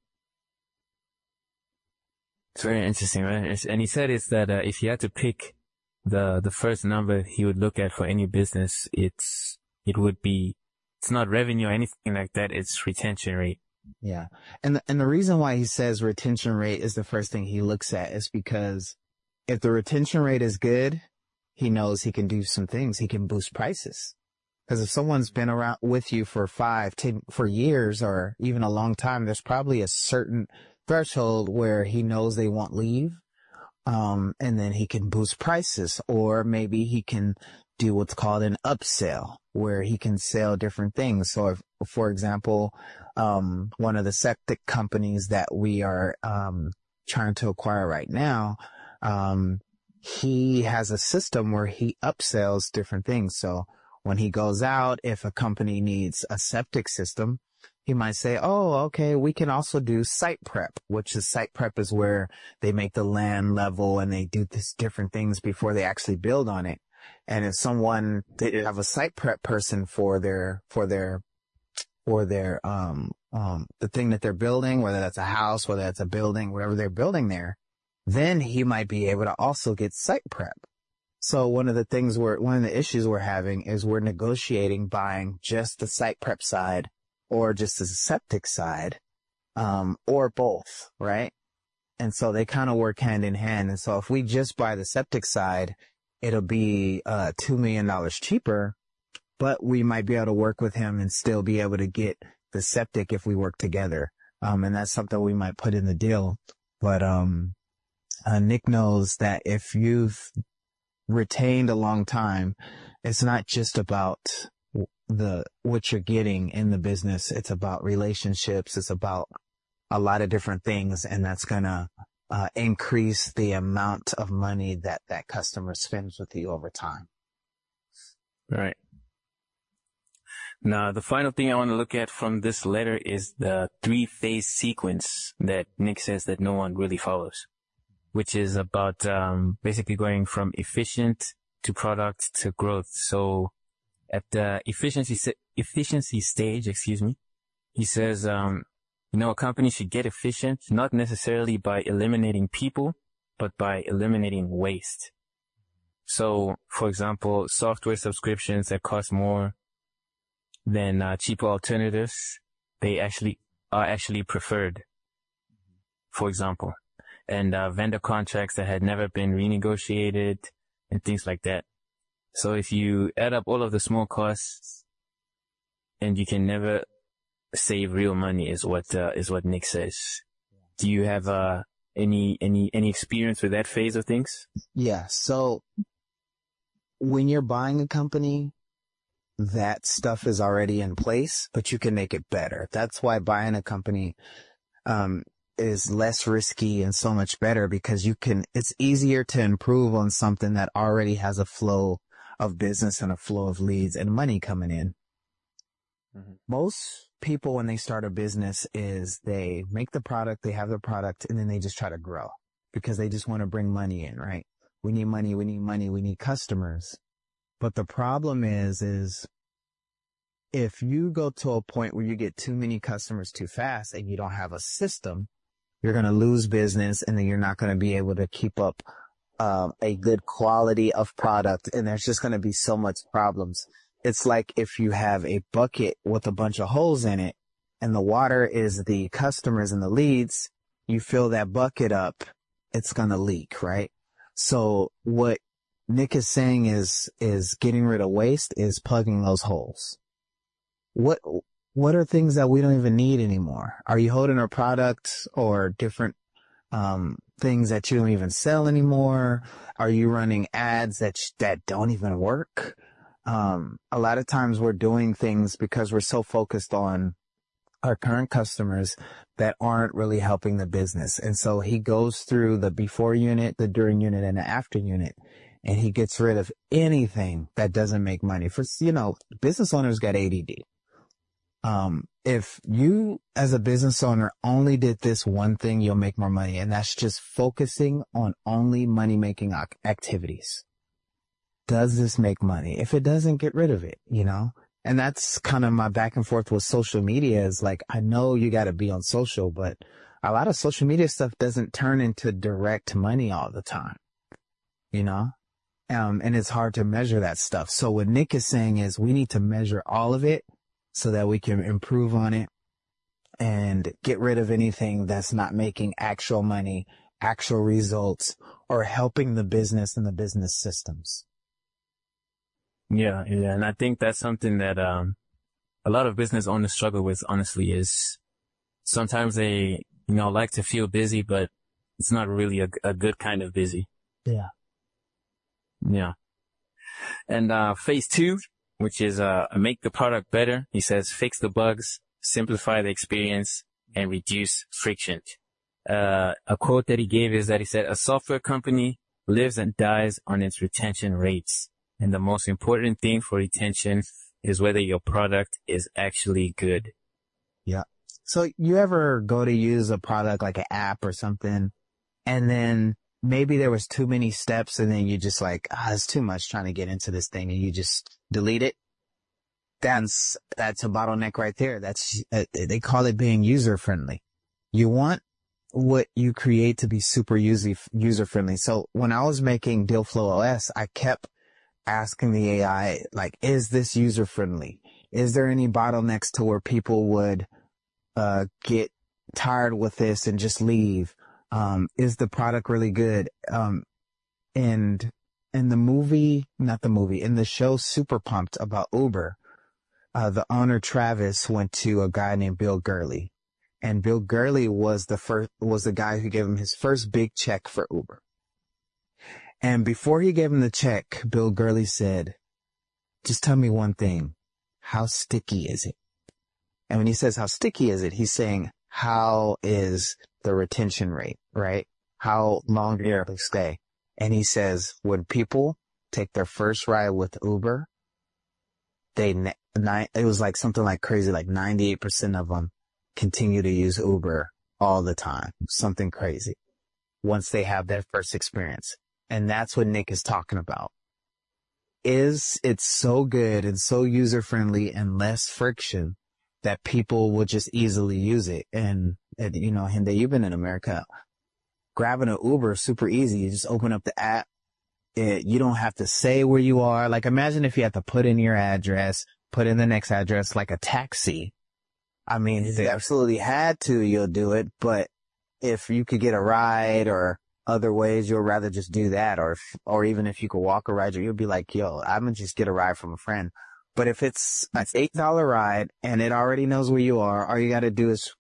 It's very interesting, right? And he said it's that, if he had to pick the first number he would look at for any business, it's not revenue or anything like that. It's retention rate. Yeah. And the reason why he says retention rate is the first thing he looks at is because if the retention rate is good, he knows he can do some things. He can boost prices. Because if someone's been around with you for 5-10 for years or even a long time, there's probably a certain threshold where he knows they won't leave. And then he can boost prices, or maybe he can do what's called an upsell where he can sell different things. So if, for example, one of the septic companies that we are, trying to acquire right now, he has a system where he upsells different things. So when he goes out, if a company needs a septic system, he might say, oh, okay, we can also do site prep, which is site prep is where they make the land level and they do these different things before they actually build on it. And if they have a site prep person for the thing that they're building, whether that's a house, whether that's a building, whatever they're building there, then he might be able to also get site prep. So one of the issues we're having is we're negotiating buying just the site prep side or just the septic side, or both, right? And so they kind of work hand in hand. And so if we just buy the septic side, it'll be, $2 million cheaper, but we might be able to work with him and still be able to get the septic if we work together. And that's something we might put in the deal. But, Nick knows that if you've retained a long time, it's not just about what you're getting in the business. It's about relationships. It's about a lot of different things. And that's going to, increase the amount of money that customer spends with you over time. Right. Now, the final thing I want to look at from this letter is the 3-phase sequence that Nick says that no one really follows. which is about, basically going from efficient to product to growth. So at the efficiency stage, he says, a company should get efficient, not necessarily by eliminating people, but by eliminating waste. So, for example, software subscriptions that cost more than cheaper alternatives, they are actually preferred, for example. And vendor contracts that had never been renegotiated and things like that. So if you add up all of the small costs, and you can never save real money, is what Nick says. Do you have any experience with that phase of things? Yeah. So when you're buying a company, that stuff is already in place, but you can make it better. That's why buying a company is less risky and so much better, because it's easier to improve on something that already has a flow of business and a flow of leads and money coming in. Mm-hmm. Most people, when they start a business, is they make the product, they have the product, and then they just try to grow because they just want to bring money in, right? We need money, we need customers. But the problem is if you go to a point where you get too many customers too fast and you don't have a system, you're going to lose business, and then you're not going to be able to keep up a good quality of product. And there's just going to be so much problems. It's like if you have a bucket with a bunch of holes in it and the water is the customers and the leads, you fill that bucket up, it's going to leak, right? So what Nick is saying is getting rid of waste is plugging those holes. What are things that we don't even need anymore? Are you holding a product or different things that you don't even sell anymore? Are you running ads that don't even work? A lot of times we're doing things because we're so focused on our current customers that aren't really helping the business. And so he goes through the before unit, the during unit, and the after unit, and he gets rid of anything that doesn't make money. For, business owners got ADD. If you as a business owner only did this one thing, you'll make more money. And that's just focusing on only money making activities. Does this make money? If it doesn't, get rid of it, And that's kind of my back and forth with social media, is like, I know you got to be on social, but a lot of social media stuff doesn't turn into direct money all the time, and it's hard to measure that stuff. So what Nick is saying is we need to measure all of it so that we can improve on it and get rid of anything that's not making actual money, actual results, or helping the business and the business systems. Yeah. And I think that's something that, a lot of business owners struggle with, honestly, is sometimes they, like to feel busy, but it's not really a good kind of busy. Yeah. Yeah. And, phase 2, which is, make the product better. He says, fix the bugs, simplify the experience, and reduce friction. A quote that he gave is that he said, a software company lives and dies on its retention rates. And the most important thing for retention is whether your product is actually good. Yeah. So you ever go to use a product like an app or something, and then maybe there was too many steps, and then you just like, it's too much trying to get into this thing, and you just delete it? That's a bottleneck right there. They call it being user friendly. You want what you create to be super user friendly. So when I was making Dealflow OS, I kept asking the AI, like, is this user friendly? Is there any bottlenecks to where people would get tired with this and just leave? Is the product really good? And in the show Super Pumped about Uber, the owner Travis went to a guy named Bill Gurley, and Bill Gurley was the guy who gave him his first big check for Uber. And before he gave him the check, Bill Gurley said, just tell me one thing. How sticky is it? And when he says how sticky is it, he's saying, how is the retention rate, right? How long do they stay? And he says, when people take their first ride with Uber, it was like something like crazy, like 98% of them continue to use Uber all the time. Something crazy. once they have that first experience. And that's what Nick is talking about. It's so good and so user friendly and less friction that people will just easily use it. And you know, Hinde, you've been in America. Grabbing an Uber is super easy. You just open up the app. You don't have to say where you are. Like, imagine if you had to put in your address, put in the next address, like a taxi. I mean, if you absolutely had to, you'll do it. But if you could get a ride or other ways, you'll rather just do that. Or even if you could walk a ride, you'll be like, yo, I'm going to just get a ride from a friend. But if it's an $8 ride and it already knows where you are, all you got to do is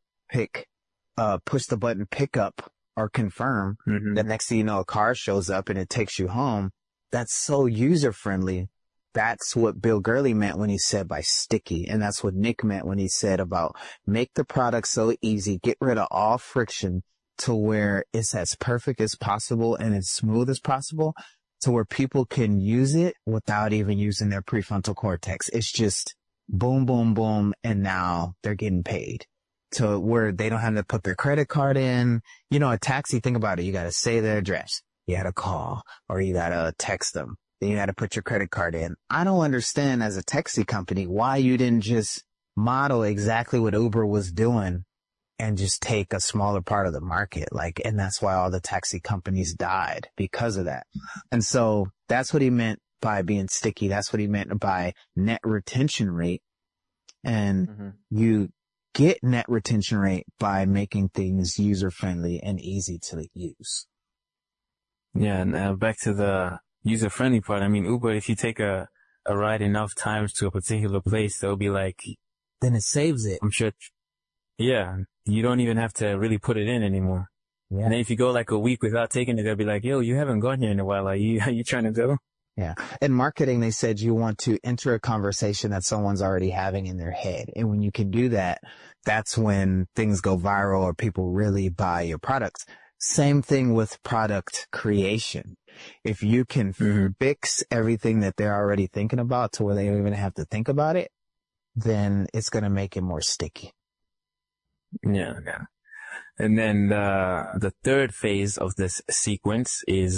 push the button, pick up or confirm. Mm-hmm. The next thing you know, a car shows up and it takes you home. That's so user friendly. That's what Bill Gurley meant when he said by sticky. And that's what Nick meant when he said about make the product so easy, get rid of all friction to where it's as perfect as possible and as smooth as possible to where people can use it without even using their prefrontal cortex. It's just boom, boom, boom. And now they're getting paid to where they don't have to put their credit card in. You know, a taxi, think about it. You got to say their address. You got to call or you got to text them. Then you had to put your credit card in. I don't understand as a taxi company why you didn't just model exactly what Uber was doing and just take a smaller part of the market. And that's why all the taxi companies died because of that. And so that's what he meant by being sticky. That's what he meant by net retention rate. And you get net retention rate by making things user friendly and easy to use. Yeah. And back to the user-friendly part. I mean, Uber, if you take a ride enough times to a particular place, they'll be like... Then it saves it. I'm sure. Yeah. You don't even have to really put it in anymore. Yeah. And then if you go like a week without taking it, they'll be like, yo, you haven't gone here in a while. Are you trying to go? Yeah. In marketing, they said you want to enter a conversation that someone's already having in their head. And when you can do that, that's when things go viral or people really buy your products. Same thing with product creation. If you can fix everything that they're already thinking about to where they don't even have to think about it, then it's going to make it more sticky. Yeah. Yeah. And then the third phase of this sequence is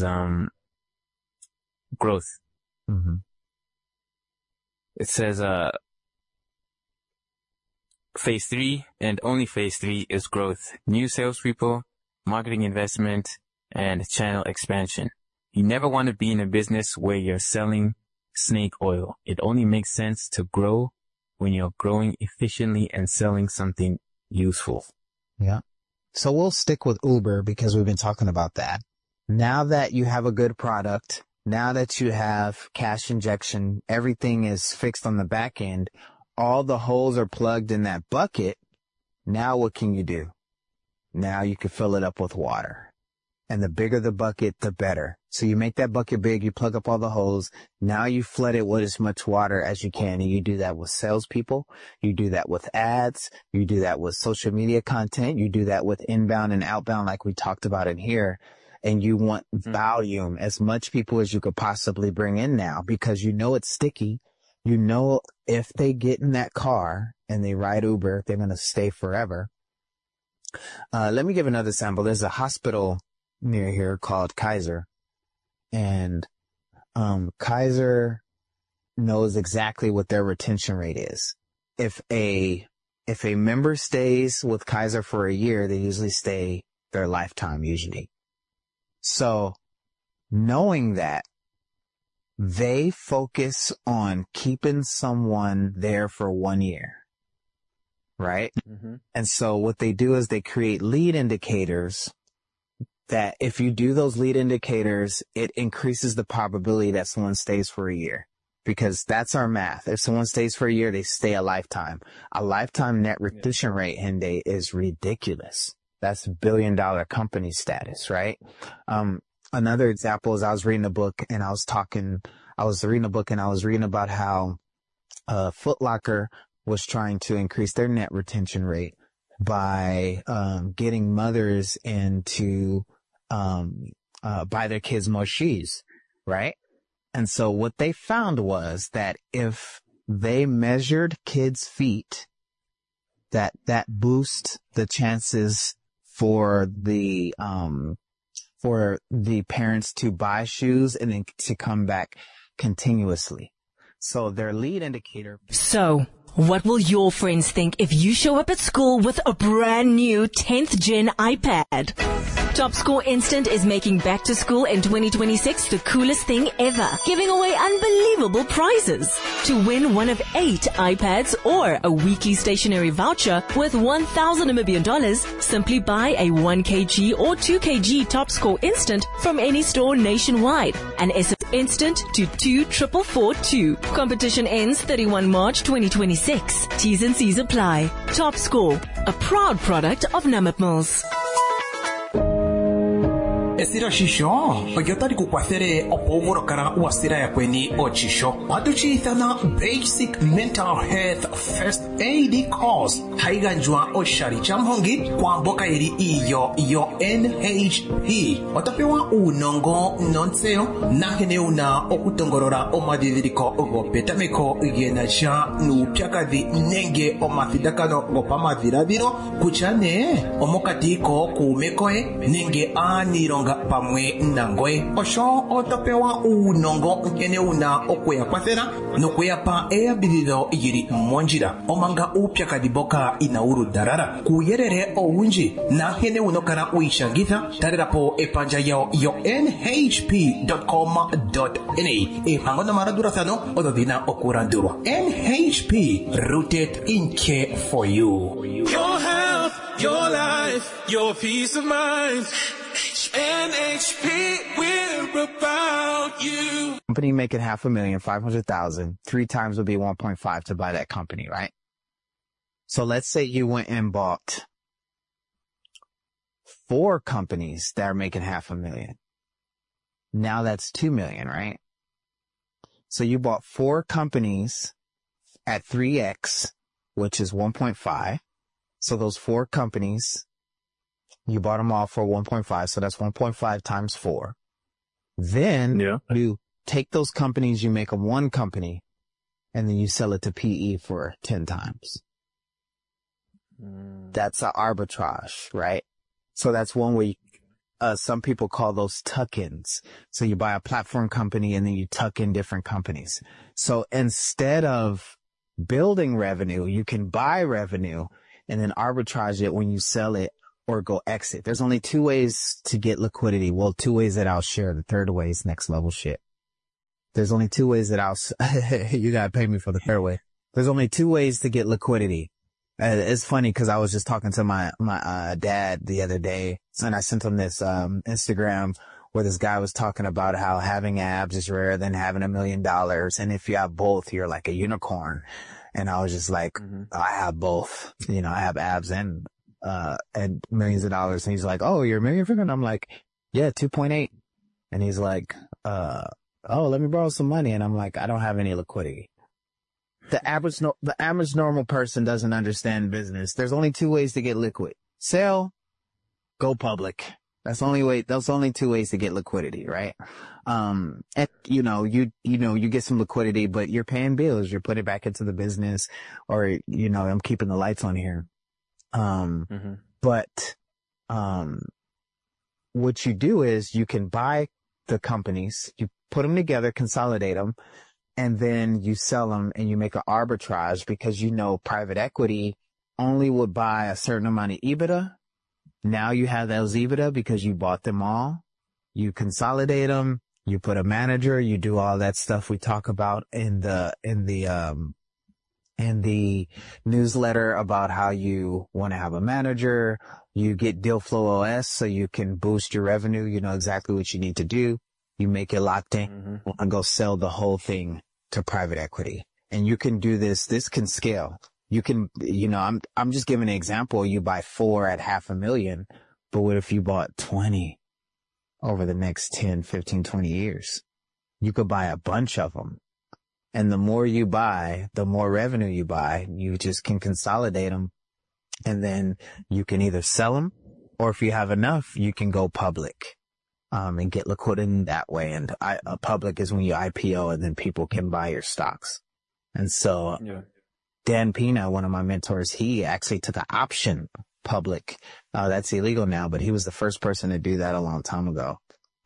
growth. Mm-hmm. It says phase 3 and only phase 3 is growth. New salespeople, marketing investment, and channel expansion. You never want to be in a business where you're selling snake oil. It only makes sense to grow when you're growing efficiently and selling something useful. Yeah. So we'll stick with Uber because we've been talking about that. Now that you have a good product, now that you have cash injection, everything is fixed on the back end, all the holes are plugged in that bucket. Now what can you do? Now you can fill it up with water. And the bigger the bucket, the better. So you make that bucket big, you plug up all the holes. Now you flood it with as much water as you can. And you do that with salespeople. You do that with ads. You do that with social media content. You do that with inbound and outbound like we talked about in here. And you want volume, as much people as you could possibly bring in now because you know it's sticky. You know if they get in that car and they ride Uber, they're going to stay forever. Let me give another sample. There's a hospital near here called Kaiser. And Kaiser knows exactly what their retention rate is. If a member stays with Kaiser for a year, they usually stay their lifetime usually. So knowing that, they focus on keeping someone there for 1 year. Right? Mm-hmm. And so what they do is they create lead indicators that if you do those lead indicators, it increases the probability that someone stays for a year because that's our math. If someone stays for a year, they stay a lifetime. A lifetime net retention rate, Hinde, is ridiculous. That's $1 billion company status, right? Another example is I was reading a book and I was reading about how Foot Locker was trying to increase their net retention rate by getting mothers into buy their kids more shoes, right? And so what they found was that if they measured kids' feet, that boosts the chances for the for the parents to buy shoes and then to come back continuously. So their lead indicator. So, what will your friends think if you show up at school with a brand new 10th gen iPad? TopScore Instant is making back to school in 2026 the coolest thing ever, giving away unbelievable prizes. To win one of 8 iPads or a weekly stationery voucher worth 1,000 Namibian dollars, simply buy a 1 kg or 2 kg TopScore Instant from any store nationwide and SMS Instant to 24442. Competition ends 31 March 2026. T's and C's apply. TopScore, a proud product of Namib Mills. Esira shisho, oyotari kukwathere opovoro kara wasira ya kweni ochisho. Waduchithana basic mental health first aid course. Haiganjwa oshari chamhongi kwa mboka iri iyo NHP. Watapewa unongo nonseo nahene una okutongorora omadidhiriko ogopetameko igenacha nupyakadhi nenge omathidakano gopamadhiraviro kuchane omokatiko kumekoe nenge anironga pamwe nangoe osho otopewa unongo nkene una okuya kwathera nokuya pa eabilido yiri monjira omanga upyakadiboka inauru darara kuyerere owunji na nkene unokana uishangitha tarerapo epanja yao yo nhp.com.na ehango na maradurathano ododina okurandurwa NHP, rooted in care for you. Your health, your life, your peace of mind. NHP, we're about you. Company making $500,000, 500,000, 3 times would be 1.5 to buy that company, right? So let's say you went and bought 4 companies that are making $500,000. Now that's 2 million, right? So you bought 4 companies at 3x, which is 1.5. So those 4 companies, you bought them all for 1.5, so that's 1.5 times 4. Then you take those companies, you make them one company, and then you sell it to PE for 10 times. That's an arbitrage, right? So that's one way. Some people call those tuck-ins. So you buy a platform company and then you tuck in different companies. So instead of building revenue, you can buy revenue and then arbitrage it when you sell it or go exit. There's only 2 ways to get liquidity. Well, 2 ways that I'll share. The third way is next level shit. There's only 2 ways that you gotta pay me for the third way. There's only 2 ways to get liquidity. It's funny because I was just talking to my dad the other day, and I sent him this Instagram where this guy was talking about how having abs is rarer than having $1 million, and if you have both, you're like a unicorn. And I was just like, I have both. You know, I have abs and millions of dollars. And he's like, oh, you're a million figure? And I'm like, yeah, 2.8. And he's like, oh, let me borrow some money. And I'm like, I don't have any liquidity. The average normal person doesn't understand business. There's only 2 ways to get liquid. Sell, go public. That's only 2 ways to get liquidity, right? And you get some liquidity, but you're paying bills. You're putting it back into the business, or, I'm keeping the lights on here. But what you do is you can buy the companies, you put them together, consolidate them, and then you sell them and you make an arbitrage because private equity only would buy a certain amount of EBITDA. Now you have those EBITDA because you bought them all. You consolidate them. You put a manager. You do all that stuff we talk about in the newsletter about how you want to have a manager. You get Dealflow OS so you can boost your revenue. You know exactly what you need to do. You make it locked in and go sell the whole thing to private equity. And you can do this. This can scale. You can, I'm just giving an example. You buy 4 at $500,000, but what if you bought 20 over the next 10, 15, 20 years? You could buy a bunch of them. And the more you buy, the more revenue you buy. You just can consolidate them, and then you can either sell them, or if you have enough, you can go public. And get liquidity that way. And public is when you IPO and then people can buy your stocks. And so Dan Pina, one of my mentors, he actually took an option public. That's illegal now, but he was the first person to do that a long time ago.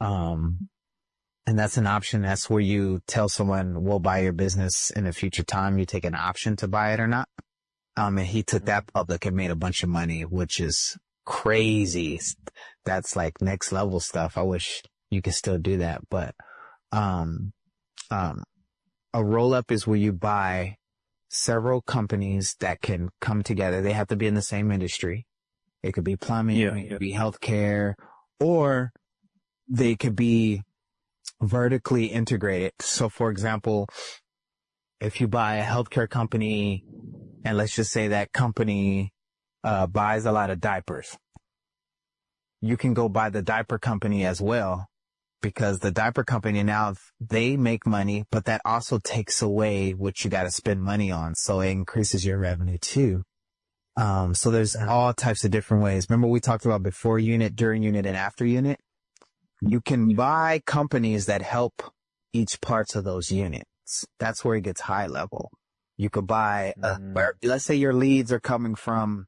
And that's an option. That's where you tell someone, we'll buy your business in a future time. You take an option to buy it or not. And he took that public and made a bunch of money, which is crazy. That's like next level stuff. I wish you could still do that. But, a roll up is where you buy several companies that can come together. They have to be in the same industry. It could be plumbing, it could be healthcare, or they could be vertically integrated. So for example, if you buy a healthcare company and let's just say that company, buys a lot of diapers, you can go buy the diaper company as well, because the diaper company now, they make money, but that also takes away what you got to spend money on. So it increases your revenue too. So there's all types of different ways. Remember we talked about before unit, during unit, and after unit? You can buy companies that help each parts of those units. That's where it gets high level. You could buy, let's say your leads are coming from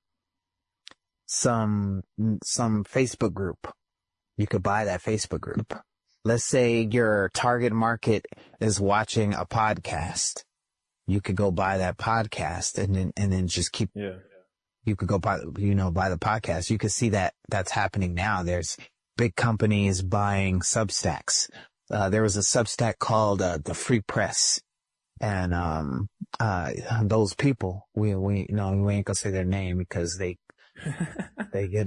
some Facebook group. You could buy that Facebook group. Let's say your target market is watching a podcast. You could go buy that podcast and then just keep, you could go buy the podcast. You could see that that's happening now. There's big companies buying Substacks. There was a Substack called, the Free Press. And, those people, we ain't gonna say their name because they get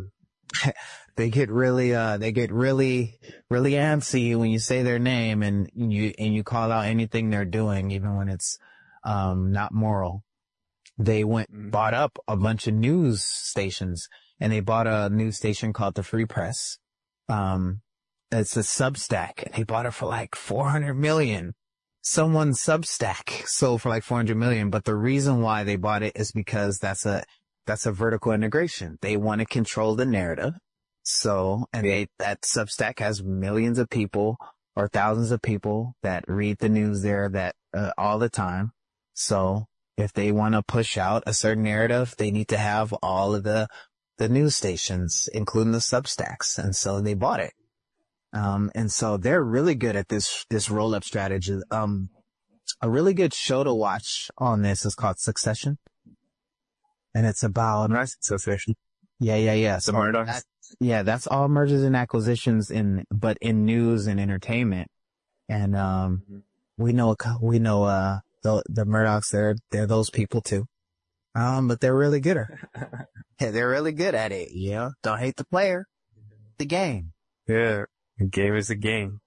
really antsy when you say their name and you call out anything they're doing, even when it's, not moral. They bought up a bunch of news stations, and they bought a news station called the Free Press. It's a Substack, and they bought it for like 400 million. Someone's Substack sold for like 400 million. But the reason why they bought it is because that's a vertical integration. They want to control the narrative. That Substack has millions of people or thousands of people that read the news there all the time. So if they want to push out a certain narrative, they need to have all of the news stations, including the Substacks. And so they bought it. And so they're really good at this roll up strategy. A really good show to watch on this is called Succession. And it's about Succession. Yeah. So that's all mergers and acquisitions but in news and entertainment. And, we know, the Murdochs, they're those people too. But they're really good they're really good at it. Yeah. Don't hate the player, the game. Yeah. The game is a game.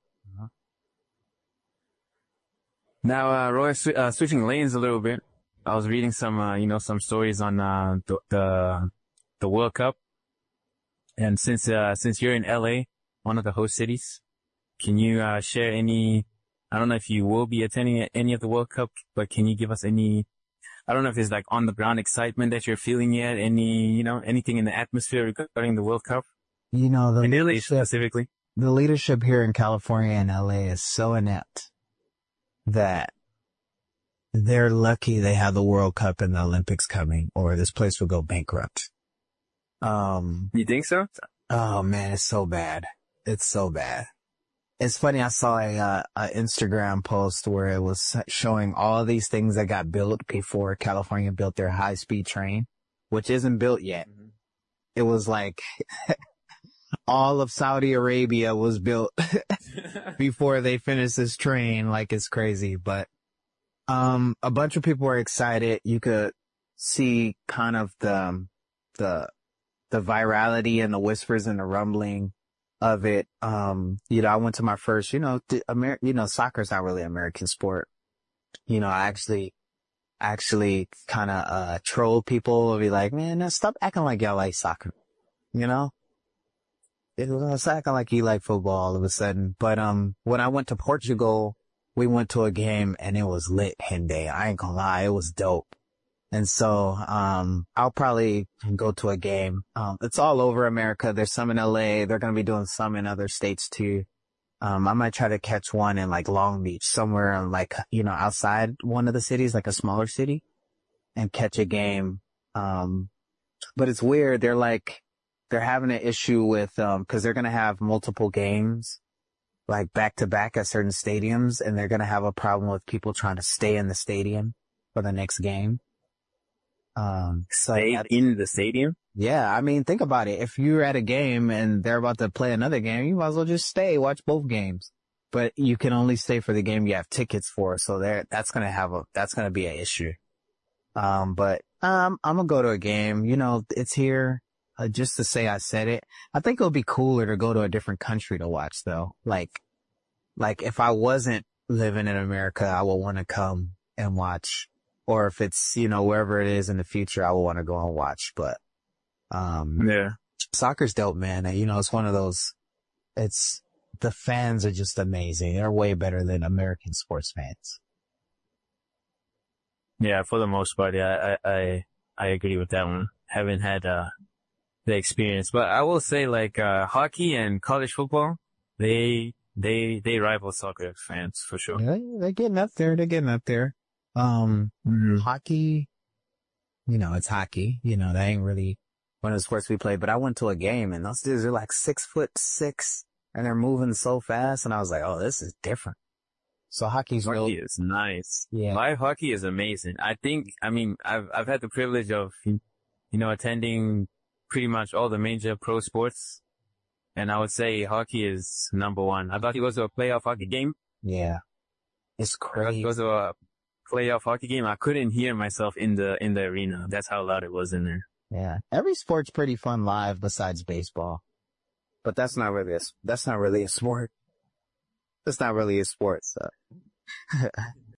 Now, Roy, switching lanes a little bit. I was reading some stories on, the World Cup. And since you're in LA, one of the host cities, can you, share I don't know if you will be attending any of the World Cup, but can you give us I don't know if there's like on the ground excitement that you're feeling yet, anything in the atmosphere regarding the World Cup? The leadership specifically. The leadership here in California and LA is so inept that they're lucky they have the World Cup and the Olympics coming, or this place will go bankrupt. You think so? Oh man, it's so bad. It's so bad. It's funny. I saw a Instagram post where it was showing all these things that got built before California built their high-speed train, which isn't built yet. Mm-hmm. It was like all of Saudi Arabia was built before they finished this train. Like, it's crazy. But a bunch of people are excited. You could see kind of the virality and the whispers and the rumbling of it. I went to my first, soccer's not really an American sport. I actually kind of troll people and be like, man, stop acting like y'all like soccer. It's acting like you like football all of a sudden. But when I went to Portugal, we went to a game and it was lit, Henday. I ain't gonna lie, it was dope. And so, I'll probably go to a game. It's all over America. There's some in LA. They're going to be doing some in other states too. I might try to catch one in like Long Beach, somewhere outside one of the cities, like a smaller city, and catch a game. But it's weird. They're having an issue with, cause they're going to have multiple games, like back to back at certain stadiums, and they're going to have a problem with people trying to stay in the stadium for the next game. Stay in the stadium? Yeah. I mean, think about it. If you're at a game and they're about to play another game, you might as well just stay, watch both games. But you can only stay for the game you have tickets for. So that's going to be an issue. But I'm going to go to a game. You know, it's here. Just to say I said it. I think it would be cooler to go to a different country to watch though. Like if I wasn't living in America, I would want to come and watch. Or if it's, you know, wherever it is in the future, I would want to go and watch. But, yeah, soccer's dope, man. And, you know, it's one of those, the fans are just amazing. They're way better than American sports fans. Yeah, for the most part, yeah, I agree with that one. Haven't had, the experience, but I will say like, hockey and college football, they rival soccer fans for sure. Yeah, they're getting up there. Hockey, you know, it's hockey. You know, that ain't really one of the sports we play, but I went to a game and those dudes are like 6'6" and they're moving so fast. And I was like, oh, this is different. So hockey is nice. Yeah. Live hockey is amazing. I've had the privilege of, you know, attending pretty much all the major pro sports. And I would say hockey is number one. I thought it was a playoff hockey game. Yeah. It's crazy. It was a playoff hockey game. I couldn't hear myself in the arena. That's how loud it was in there. Yeah. Every sport's pretty fun live besides baseball. But that's not really a sport. That's not really a sport, so.